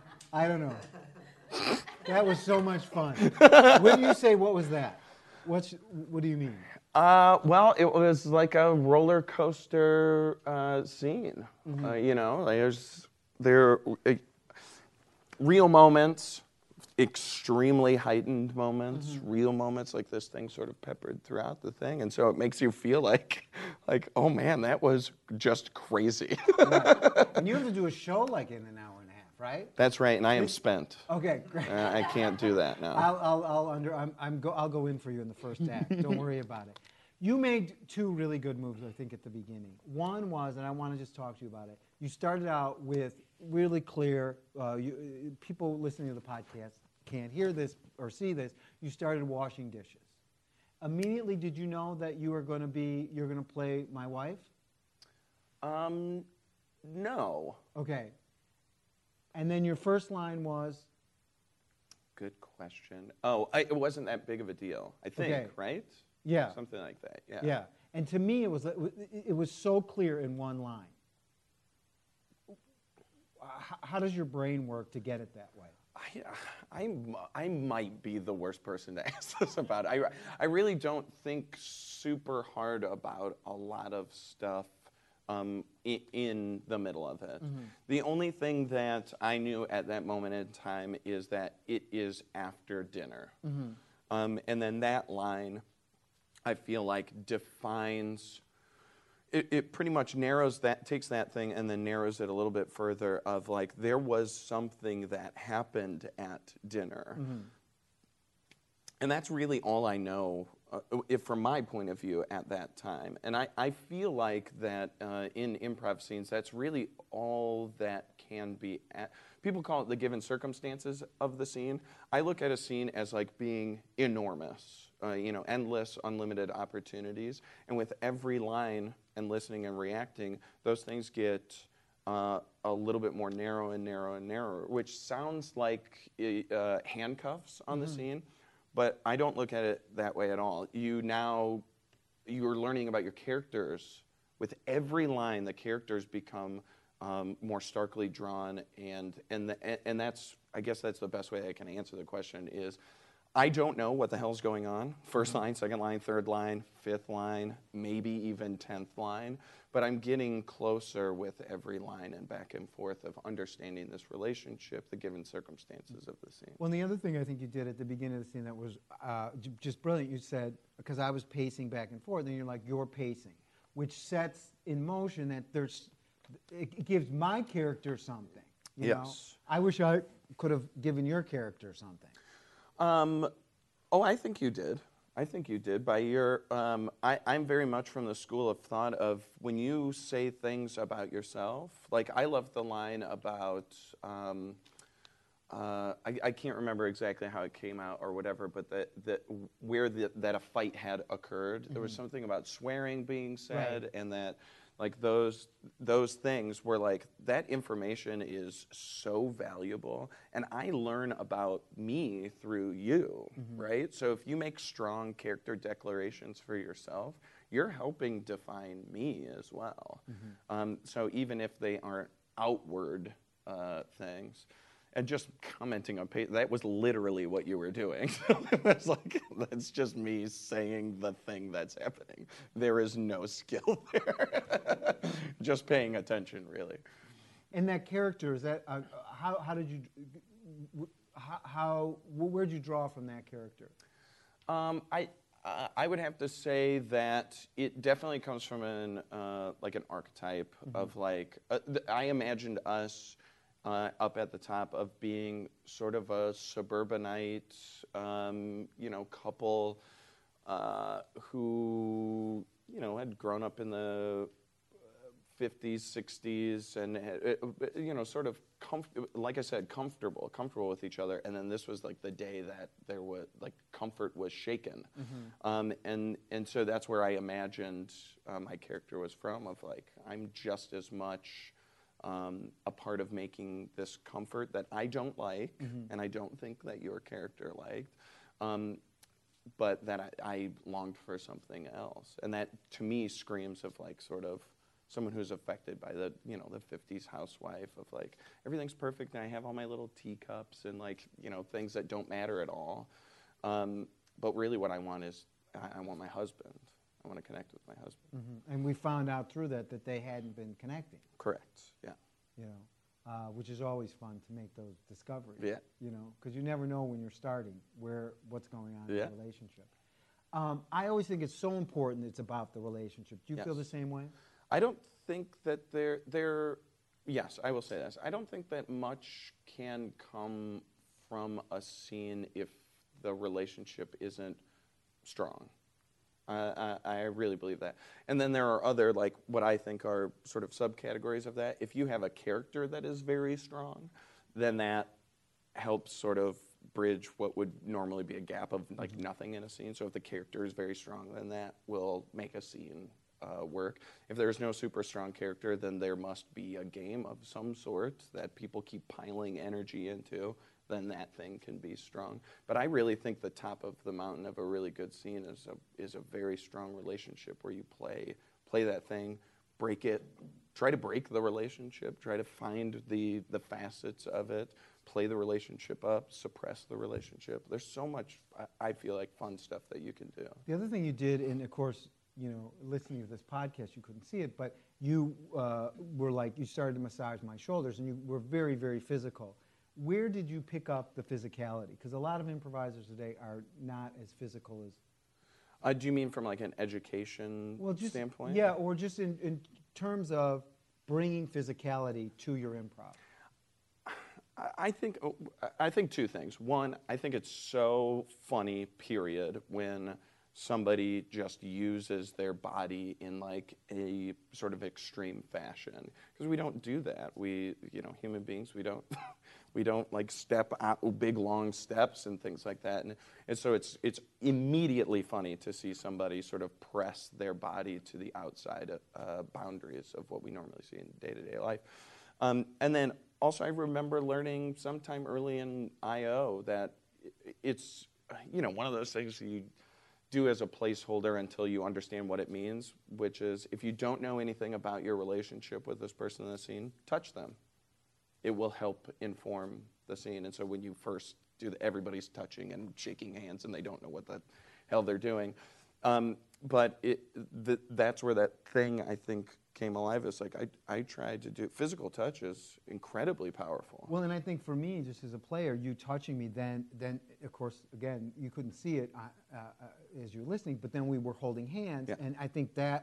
That was so much fun. When you say, what was that? What do you mean? Well, it was like a roller coaster scene. You know, there are real moments, extremely heightened moments, real moments like this thing sort of peppered throughout the thing. And so it makes you feel like, oh man, that was just crazy. Right. And you have to do a show like in an hour and a half, right? That's right, and I am spent. Okay, great. I can't do that now. I'll go in for you in the first act. Don't worry about it. You made two really good moves, I think, at the beginning. One was, and I want to just talk to you about it. You started out with really clear. People listening to the podcast can't hear this or see this. You started washing dishes. Immediately, did you know that you're going to play my wife? No. Okay. And then your first line was? Good question. Oh, it wasn't that big of a deal, I think, Okay. right? Yeah. Something like that, yeah. Yeah. And to me, it was so clear in one line. How does your brain work to get it that way? I might be the worst person to ask this about. I really don't think super hard about a lot of stuff in the middle of it. Mm-hmm. The only thing that I knew at that moment in time is that it is after dinner. Mm-hmm. And then that line, I feel like, defines... It pretty much narrows that, takes that thing and then narrows it a little bit further of like, there was something that happened at dinner. Mm-hmm. And that's really all I know, from my point of view at that time. And I feel like that in improv scenes, that's really all that can can be people call it the given circumstances of the scene. I look at a scene as like being enormous, endless, unlimited opportunities. And with every line and listening and reacting, those things get a little bit more narrow and narrow and narrower, which sounds like handcuffs on the scene, but I don't look at it that way at all. You're learning about your characters. With every line, the characters become more starkly drawn, and that's, I guess that's the best way I can answer the question is, I don't know what the hell's going on. First line, second line, third line, fifth line, maybe even 10th line. But I'm getting closer with every line and back and forth of understanding this relationship, the given circumstances of the scene. Well, and the other thing I think you did at the beginning of the scene that was just brilliant, you said, because I was pacing back and forth, and you're like, you're pacing, which sets in motion that it gives my character something. You know? I wish I could have given your character something. I think you did. I think you did. By your, I'm very much from the school of thought of when you say things about yourself. Like I love the line about, I can't remember exactly how it came out or whatever, but that a fight had occurred. There was something about swearing being said, and that like those things were like, that information is so valuable, and I learn about me through you, right? So if you make strong character declarations for yourself, you're helping define me as well. So even if they aren't outward things, and just commenting on page, that was literally what you were doing. So it was like, that's just me saying the thing that's happening. There is no skill there. Just paying attention, really. And that character, is that, where'd you draw from that character? I would have to say that it definitely comes from an archetype of like, I imagined us up at the top of being sort of a suburbanite, couple who, had grown up in the 50s, 60s, and sort of like I said, comfortable with each other. And then this was like the day that there was like comfort was shaken, and so that's where I imagined my character was from. Of like, I'm just as much a part of making this comfort that I don't like, and I don't think that your character liked, but that I longed for something else. And that, to me, screams of like sort of someone who's affected by the 50s housewife of like, everything's perfect and I have all my little teacups and like, things that don't matter at all. But really what I want is, I want my husband. I want to connect with my husband. And we found out through that they hadn't been connecting. Correct. Yeah. Which is always fun to make those discoveries. Yeah. Because you never know when you're starting what's going on in Yeah. the relationship. I always think it's so important. It's about the relationship. Do you feel the same way? I don't think that yes, I will say this. I don't think that much can come from a scene if the relationship isn't strong. I really believe that. And then there are other, like, what I think are sort of subcategories of that. If you have a character that is very strong, then that helps sort of bridge what would normally be a gap of, like, nothing in a scene. So if the character is very strong, then that will make a scene work. If there's no super strong character, then there must be a game of some sort that people keep piling energy into, then that thing can be strong. But I really think the top of the mountain of a really good scene is a very strong relationship where you play that thing, break it, try to break the relationship, try to find the facets of it, play the relationship up, suppress the relationship. There's so much, I feel like, fun stuff that you can do. The other thing you did, and of course, listening to this podcast, you couldn't see it, but you were like, you started to massage my shoulders, and you were very, very physical. Where did you pick up the physicality? Because a lot of improvisers today are not as physical as... Do you mean from like an education standpoint? Yeah, or just in terms of bringing physicality to your improv. I think two things. One, I think it's so funny, period, when somebody just uses their body in like a sort of extreme fashion, because we don't do that. We, human beings, we don't we don't like step out big long steps and things like that. And so it's immediately funny to see somebody sort of press their body to the outside boundaries of what we normally see in day-to-day life. And then also I remember learning sometime early in IO that it's one of those things you do as a placeholder until you understand what it means, which is if you don't know anything about your relationship with this person in the scene, touch them. It will help inform the scene. And so when you first do everybody's touching and shaking hands and they don't know what the hell they're doing. But that's where that thing, I think, came alive. It's like I tried to do physical touch is incredibly powerful. Well, and I think for me, just as a player, you touching me, then of course, again, you couldn't see it as you're listening, but then we were holding hands, Yeah. and I think that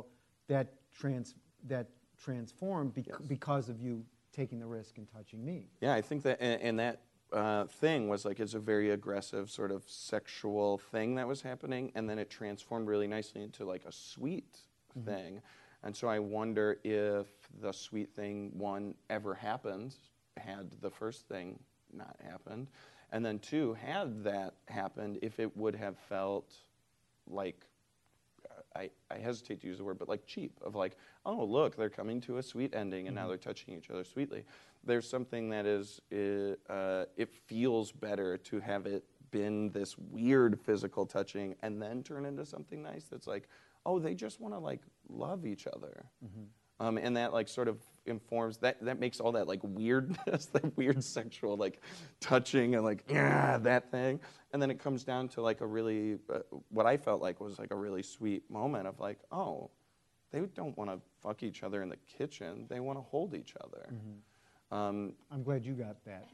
transformed because of you taking the risk and touching me. Yeah, I think that, and that thing was like, it's a very aggressive sort of sexual thing that was happening, and then it transformed really nicely into like a sweet thing. And so I wonder if the sweet thing, one, ever happened, had the first thing not happened, and then two, had that happened, if it would have felt like, I hesitate to use the word, but like cheap, of like, oh, look, they're coming to a sweet ending, and now they're touching each other sweetly. There's something that it feels better to have it been this weird physical touching and then turn into something nice that's like, oh, they just want to like love each other. And that like sort of informs, that makes all that like weirdness, that weird sexual like touching and like, yeah, that thing. And then it comes down to like a really, what I felt like was like a really sweet moment of like, oh, they don't want to fuck each other in the kitchen. They want to hold each other. I'm glad you got that.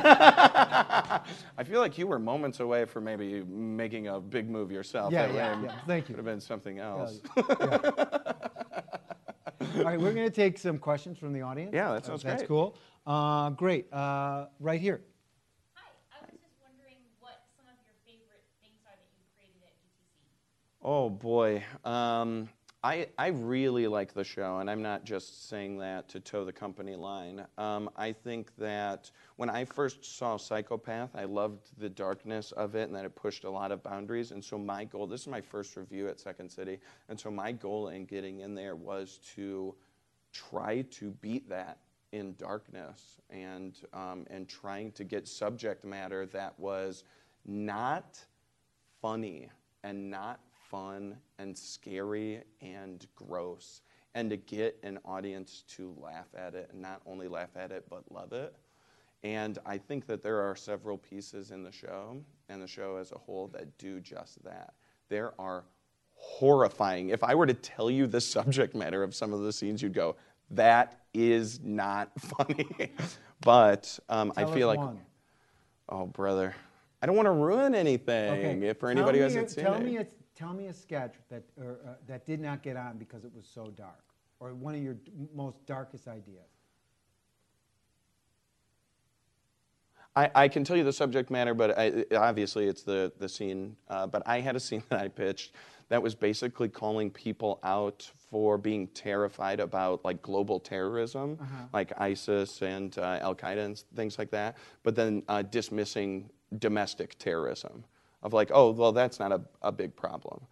I feel like you were moments away from maybe making a big move yourself. Yeah, That yeah. Thank you. could have been something else. All right, we're going to take some questions from the audience. Yeah, that sounds That's great. cool. Great. Right here. Hi, I was just wondering what some of your favorite things are that you created at UTC. Oh boy, I really like the show, and I'm not just saying that to toe the company line. I think that when I first saw Psychopath, I loved the darkness of it and that it pushed a lot of boundaries. And so my goal, this is my first review at Second City, and so my goal in getting in there was to try to beat that in darkness and trying to get subject matter that was not funny and not fun and scary and gross, and to get an audience to laugh at it, and not only laugh at it but love it. And I think that there are several pieces in the show and the show as a whole that do just that. There are horrifying, if I were to tell you the subject matter of some of the scenes, you'd go, that is not funny. But I feel like, one. oh brother, I don't want to ruin anything. If for anybody who hasn't seen it. Tell me a sketch that did not get on because it was so dark, or one of your most darkest ideas. I can tell you the subject matter, but obviously it's the scene. But I had a scene that I pitched that was basically calling people out for being terrified about like global terrorism, like ISIS and Al-Qaeda and things like that, but then dismissing domestic terrorism of like, oh, well, that's not a big problem.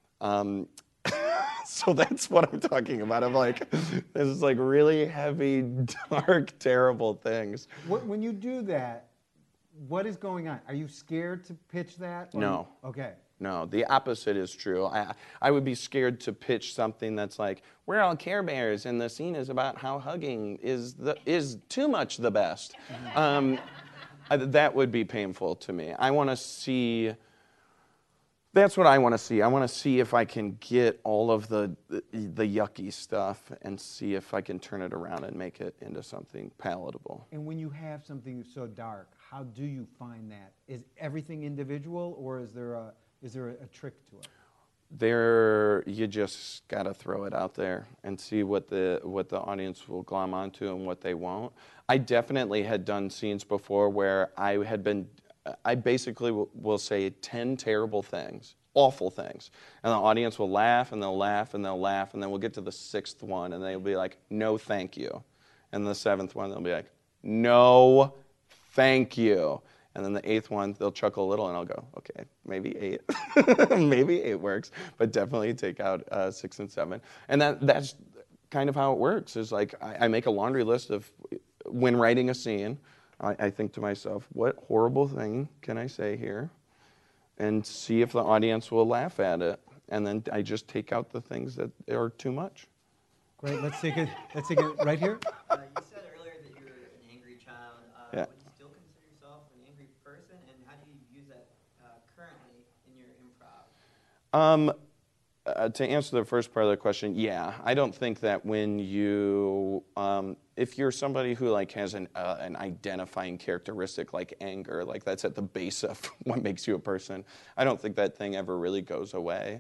So that's what I'm talking about. I'm like, this is like really heavy, dark, terrible things. When you do that, what is going on? Are you scared to pitch that? No. Okay. No, the opposite is true. I would be scared to pitch something that's like, we're all Care Bears, and the scene is about how hugging is too much the best. That would be painful to me. I want to see. That's what I want to see. I want to see if I can get all of the yucky stuff and see if I can turn it around and make it into something palatable. And when you have something so dark, how do you find that? Is everything individual, or is there a trick to it? You just got to throw it out there and see what the audience will glom onto and what they won't. I definitely had done scenes before where I basically will say 10 terrible things, awful things. And the audience will laugh, and they'll laugh, and they'll laugh, and then we'll get to the 6th one, and they'll be like, no, thank you. And the 7th one, they'll be like, no, thank you. And then the 8th one, they'll chuckle a little, and I'll go, okay, maybe 8. Maybe 8 works, but definitely take out 6 and 7. And that's kind of how it works, is like I make a laundry list of, when writing a scene, I think to myself, what horrible thing can I say here? And see if the audience will laugh at it. And then I just take out the things that are too much. Great. Let's take it right here. You said earlier that you're an angry child. Yeah. Would you still consider yourself an angry person? And how do you use that currently in your improv? To answer the first part of the question, yeah, I don't think that when you, if you're somebody who like has an identifying characteristic like anger, like that's at the base of what makes you a person, I don't think that thing ever really goes away.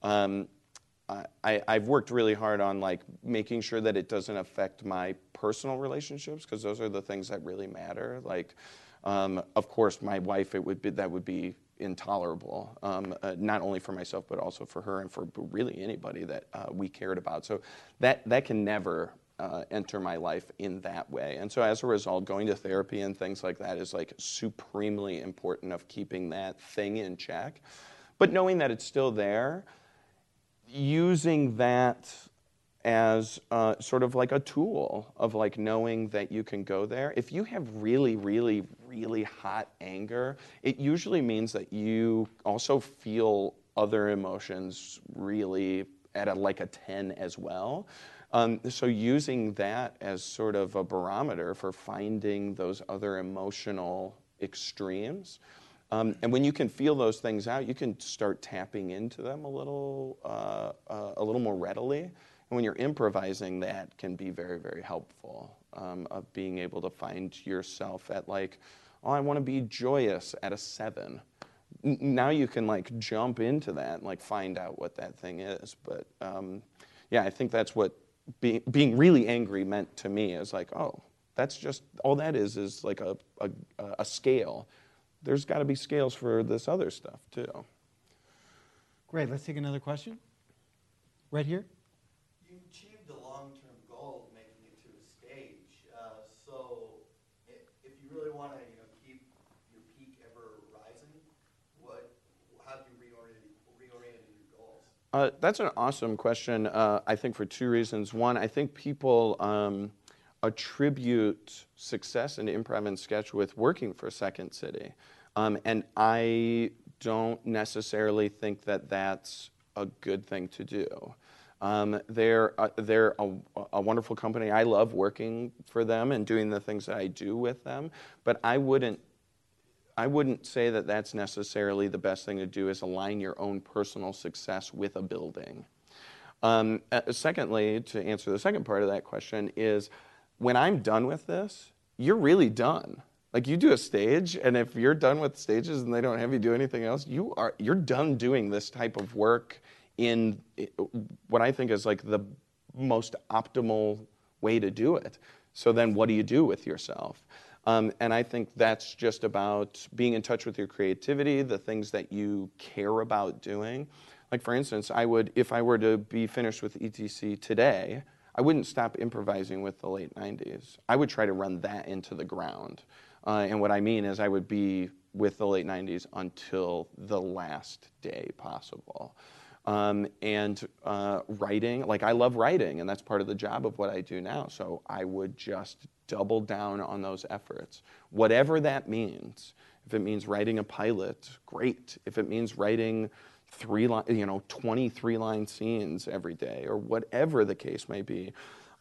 I've worked really hard on like making sure that it doesn't affect my personal relationships, because those are the things that really matter. Like, of course, my wife, that would be intolerable, not only for myself but also for her and for really anybody that we cared about. So that can never enter my life in that way. And so as a result, going to therapy and things like that is like supremely important of keeping that thing in check. But knowing that it's still there, using that as sort of like a tool of like knowing that you can go there. If you have really, really, really hot anger, it usually means that you also feel other emotions really at like a 10 as well. So using that as sort of a barometer for finding those other emotional extremes. And when you can feel those things out, you can start tapping into them a little more readily. And when you're improvising, that can be very, very helpful, of being able to find yourself at like, oh, I want to be joyous at a 7. Now you can like jump into that and like find out what that thing is. But yeah, I think that's what being really angry meant to me, is like, oh, that's just, all that is like a scale. There's got to be scales for this other stuff too. Great. Let's take another question. Right here. You achieved a long-term goal of making it to a stage. So if you really want to, keep your peak ever rising, how do you reorient your goals? That's an awesome question, I think for 2 reasons. One, I think people attribute success in improv and sketch with working for Second City. And I don't necessarily think that that's a good thing to do. They're a wonderful company. I love working for them and doing the things that I do with them, but I wouldn't say that that's necessarily the best thing to do, is align your own personal success with a building. Secondly, to answer the second part of that question, is when I'm done with this, you're really done. Like, you do a stage, and if you're done with stages and they don't have you do anything else, you're done doing this type of work in what I think is like the most optimal way to do it. So then what do you do with yourself? And I think that's just about being in touch with your creativity, the things that you care about doing. Like, for instance, if I were to be finished with ETC today, I wouldn't stop improvising with the late 90s. I would try to run that into the ground. And what I mean is I would be with the late 90s until the last day possible. And writing, like, I love writing, and that's part of the job of what I do now. So I would just double down on those efforts, whatever that means. If it means writing a pilot, great. If it means writing 23-line scenes every day, or whatever the case may be,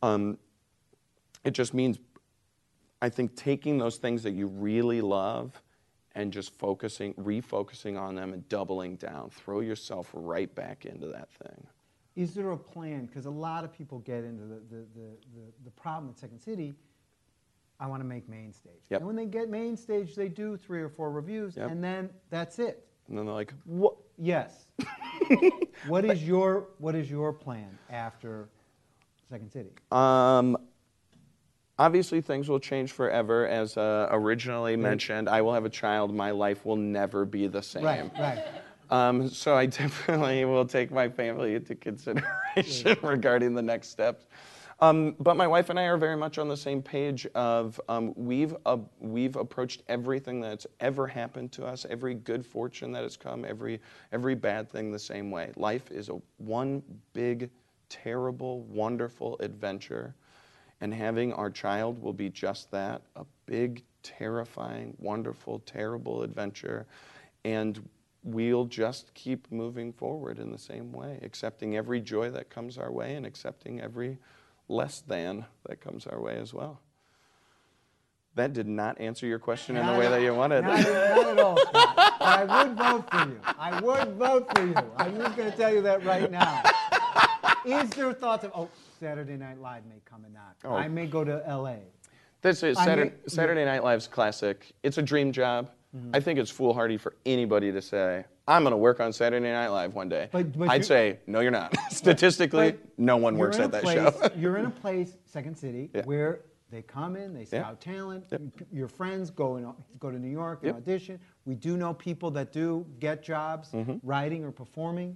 it just means, I think, taking those things that you really love and just refocusing on them and doubling down. Throw yourself right back into that thing. Is there a plan? Because a lot of people get into the problem at Second City, I want to make main stage. Yep. And when they get main stage, they do 3 or 4 reviews, Yep. and then that's it. And then they're like, What? Yes. What is your plan after Second City? obviously things will change forever. As originally mentioned, I will have a child. My life will never be the same. Right. So I definitely will take my family into consideration regarding the next steps. But my wife and I are very much on the same page of we've approached everything that's ever happened to us, every good fortune that has come, every bad thing the same way. Life is one big, terrible, wonderful adventure, and having our child will be just that, a big, terrifying, wonderful, terrible adventure, and we'll just keep moving forward in the same way, accepting every joy that comes our way and accepting every less than that comes our way as well. That did not answer your question in the way that you wanted. Not at all, Scott. But I would vote for you. I would vote for you. I'm just going to tell you that right now. Is there thoughts of, Saturday Night Live may come and not. Oh. I may go to L.A. This is Saturday Night Live's classic. It's a dream job. I think it's foolhardy for anybody to say, I'm going to work on Saturday Night Live one day. But I'd say, no, you're not. Statistically, no one You're works in a at that place- show. You're in a place, Second City, Yeah. where they come in, they scout talent. Your friends go to New York and audition. We do know people that do get jobs writing or performing.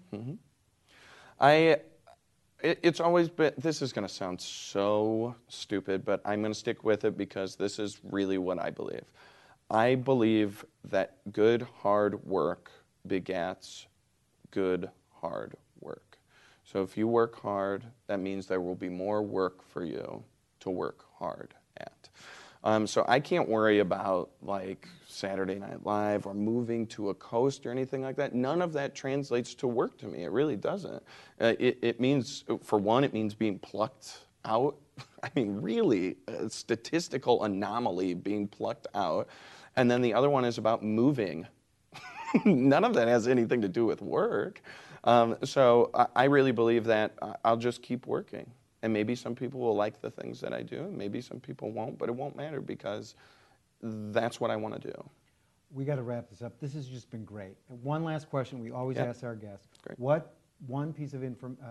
It's always been, this is going to sound so stupid, but I'm going to stick with it because this is really what I believe. I believe that good, hard work begets good, hard work. So if you work hard, that means there will be more work for you to work hard at. So I can't worry about like Saturday Night Live or moving to a coast or anything like that. None of that translates to work to me. It really doesn't. It means, for one, it means being plucked out. I mean, really, a statistical anomaly being plucked out. And then the other one is about moving. None of that has anything to do with work. So I really believe that I'll just keep working. And maybe some people will like the things that I do, and maybe some people won't, but it won't matter because that's what I want to do. We got to wrap this up. This has just been great. And one last question we always ask our guests. Great. What one piece of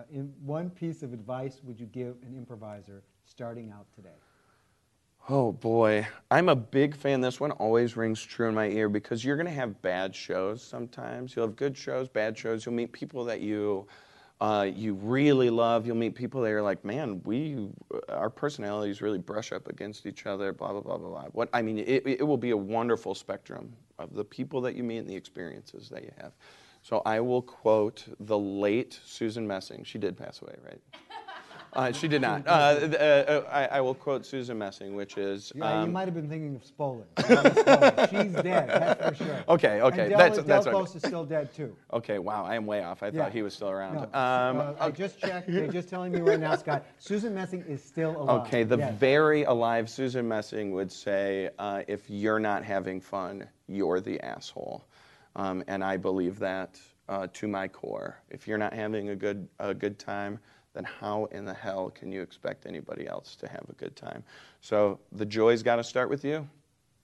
advice would you give an improviser starting out today? Oh boy, I'm a big fan. This one always rings true in my ear because you're going to have bad shows sometimes. You'll have good shows, bad shows. You'll meet people that you really love. You'll meet people that are like, man, our personalities really brush up against each other, blah, blah, blah, blah, blah. It will be a wonderful spectrum of the people that you meet and the experiences that you have. So I will quote the late Susan Messing. She did pass away, right? She did not. I will quote Susan Messing, which is... you might have been thinking of Spolin. She's dead, that's for sure. Okay. And That's Del Close is still dead, too. Okay, wow, I am way off. I thought he was still around. No, I just checked. They're just telling me right now, Scott, Susan Messing is still alive. Okay, the Yes. very alive Susan Messing would say, if you're not having fun, you're the asshole. And I believe that to my core. If you're not having a good time, then how in the hell can you expect anybody else to have a good time? So the joy's got to start with you.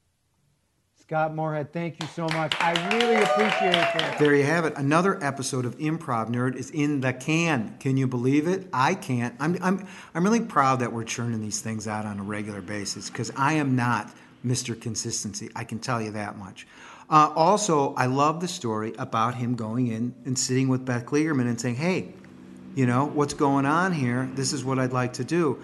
Scott Moorhead, thank you so much. I really appreciate that. There you have it. Another episode of Improv Nerd is in the can. Can you believe it? I can't. I'm really proud that we're churning these things out on a regular basis because I am not Mr. Consistency. I can tell you that much. Also, I love the story about him going in and sitting with Beth Kligerman and saying, hey, you know, what's going on here? This is what I'd like to do.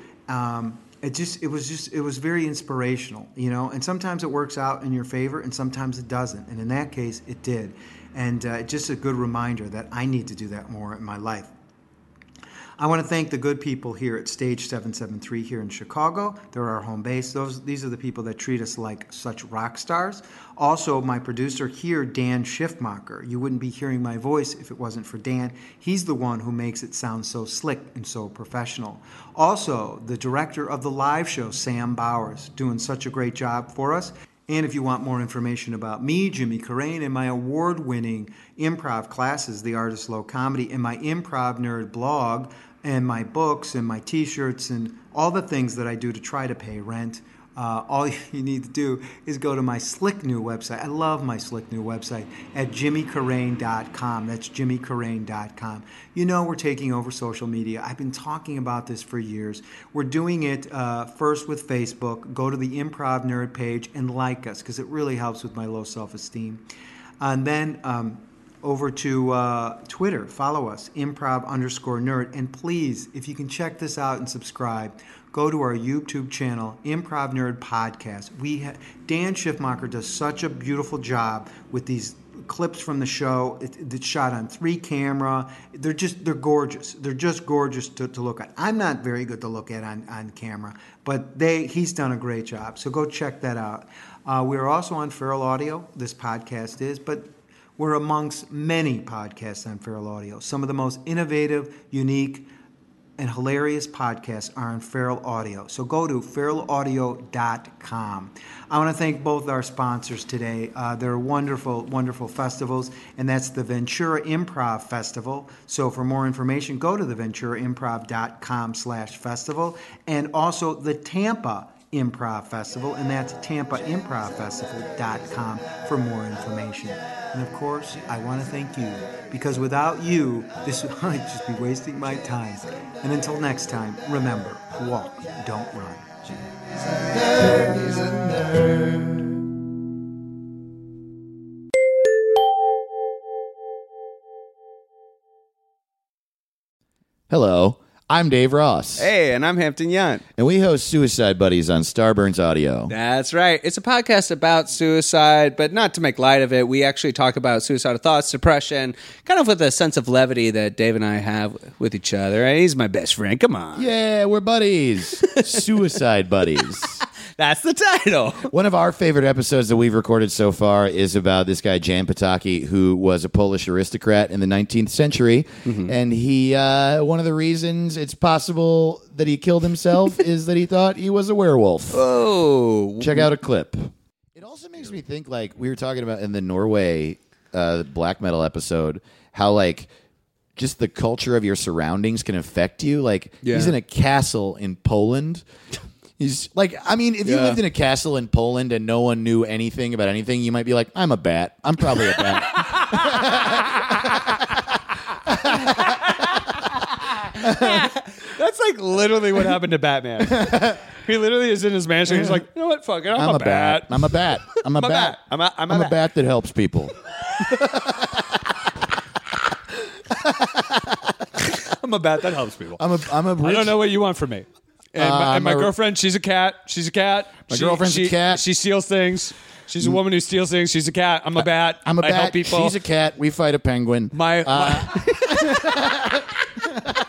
It was very inspirational, you know, and sometimes it works out in your favor and sometimes it doesn't. And in that case, it did. And just a good reminder that I need to do that more in my life. I want to thank the good people here at Stage 773 here in Chicago. They're our home base. These are the people that treat us like such rock stars. Also, my producer here, Dan Schiffmacher. You wouldn't be hearing my voice if it wasn't for Dan. He's the one who makes it sound so slick and so professional. Also, the director of the live show, Sam Bowers, doing such a great job for us. And if you want more information about me, Jimmy Carrane, and my award-winning improv classes, The Artist Low Comedy, and my Improv Nerd blog, and my books, and my T-shirts, and all the things that I do to try to pay rent, all you need to do is go to my slick new website. I love my slick new website at jimmycarrane.com. That's jimmycarrane.com. You know we're taking over social media. I've been talking about this for years. We're doing it first with Facebook. Go to the Improv Nerd page and like us because it really helps with my low self-esteem. And then over to Twitter. Follow us, improv_nerd. And please, if you can check this out and subscribe, go to our YouTube channel, Improv Nerd Podcast. Dan Schiffmacher does such a beautiful job with these clips from the show. It's shot on 3 camera. They're gorgeous. They're just gorgeous to look at. I'm not very good to look at on camera, but he's done a great job. So go check that out. We're also on Feral Audio. This podcast is, but we're amongst many podcasts on Feral Audio. Some of the most innovative, unique, and hilarious podcasts are on Feral Audio. So go to feralaudio.com. I want to thank both our sponsors today. They're wonderful, wonderful festivals, and that's the Ventura Improv Festival. So for more information, go to theventuraimprov.com/festival, and also the Tampa Improv Festival, and that's tampaimprovfestival.com for more information. And of course, I want to thank you, because without you, this would just be wasting my time. And until next time, remember, walk, don't run. Jimmy's a nerd, he's a nerd. Hello, I'm Dave Ross. Hey, and I'm Hampton Yount. And we host Suicide Buddies on Starburns Audio. That's right. It's a podcast about suicide, but not to make light of it. We actually talk about suicidal thoughts, depression, kind of with a sense of levity that Dave and I have with each other. He's my best friend. Come on. Yeah, we're buddies. Suicide Buddies. That's the title. One of our favorite episodes that we've recorded so far is about this guy, Jan Potocki, who was a Polish aristocrat in the 19th century. Mm-hmm. And he, one of the reasons it's possible that he killed himself is that he thought he was a werewolf. Oh. Check out a clip. It also makes me think, like, we were talking about in the Norway black metal episode, how, like, just the culture of your surroundings can affect you. Like, he's in a castle in Poland. He's like, I mean, if you lived in a castle in Poland and no one knew anything about anything, you might be like, I'm a bat. I'm probably a bat. That's like literally what happened to Batman. He literally is in his mansion. He's like, you know what? Fuck it. I'm a bat. I'm a bat. I'm a bat. I'm a bat that helps people. I'm a bat that helps people. I'm a I don't know what you want from me. And my girlfriend, she's a cat. She's a cat. My girlfriend's a cat. She steals things. She's a woman who steals things. She's a cat. I'm a bat. I'm a bat. I help people. She's a cat. We fight a penguin. My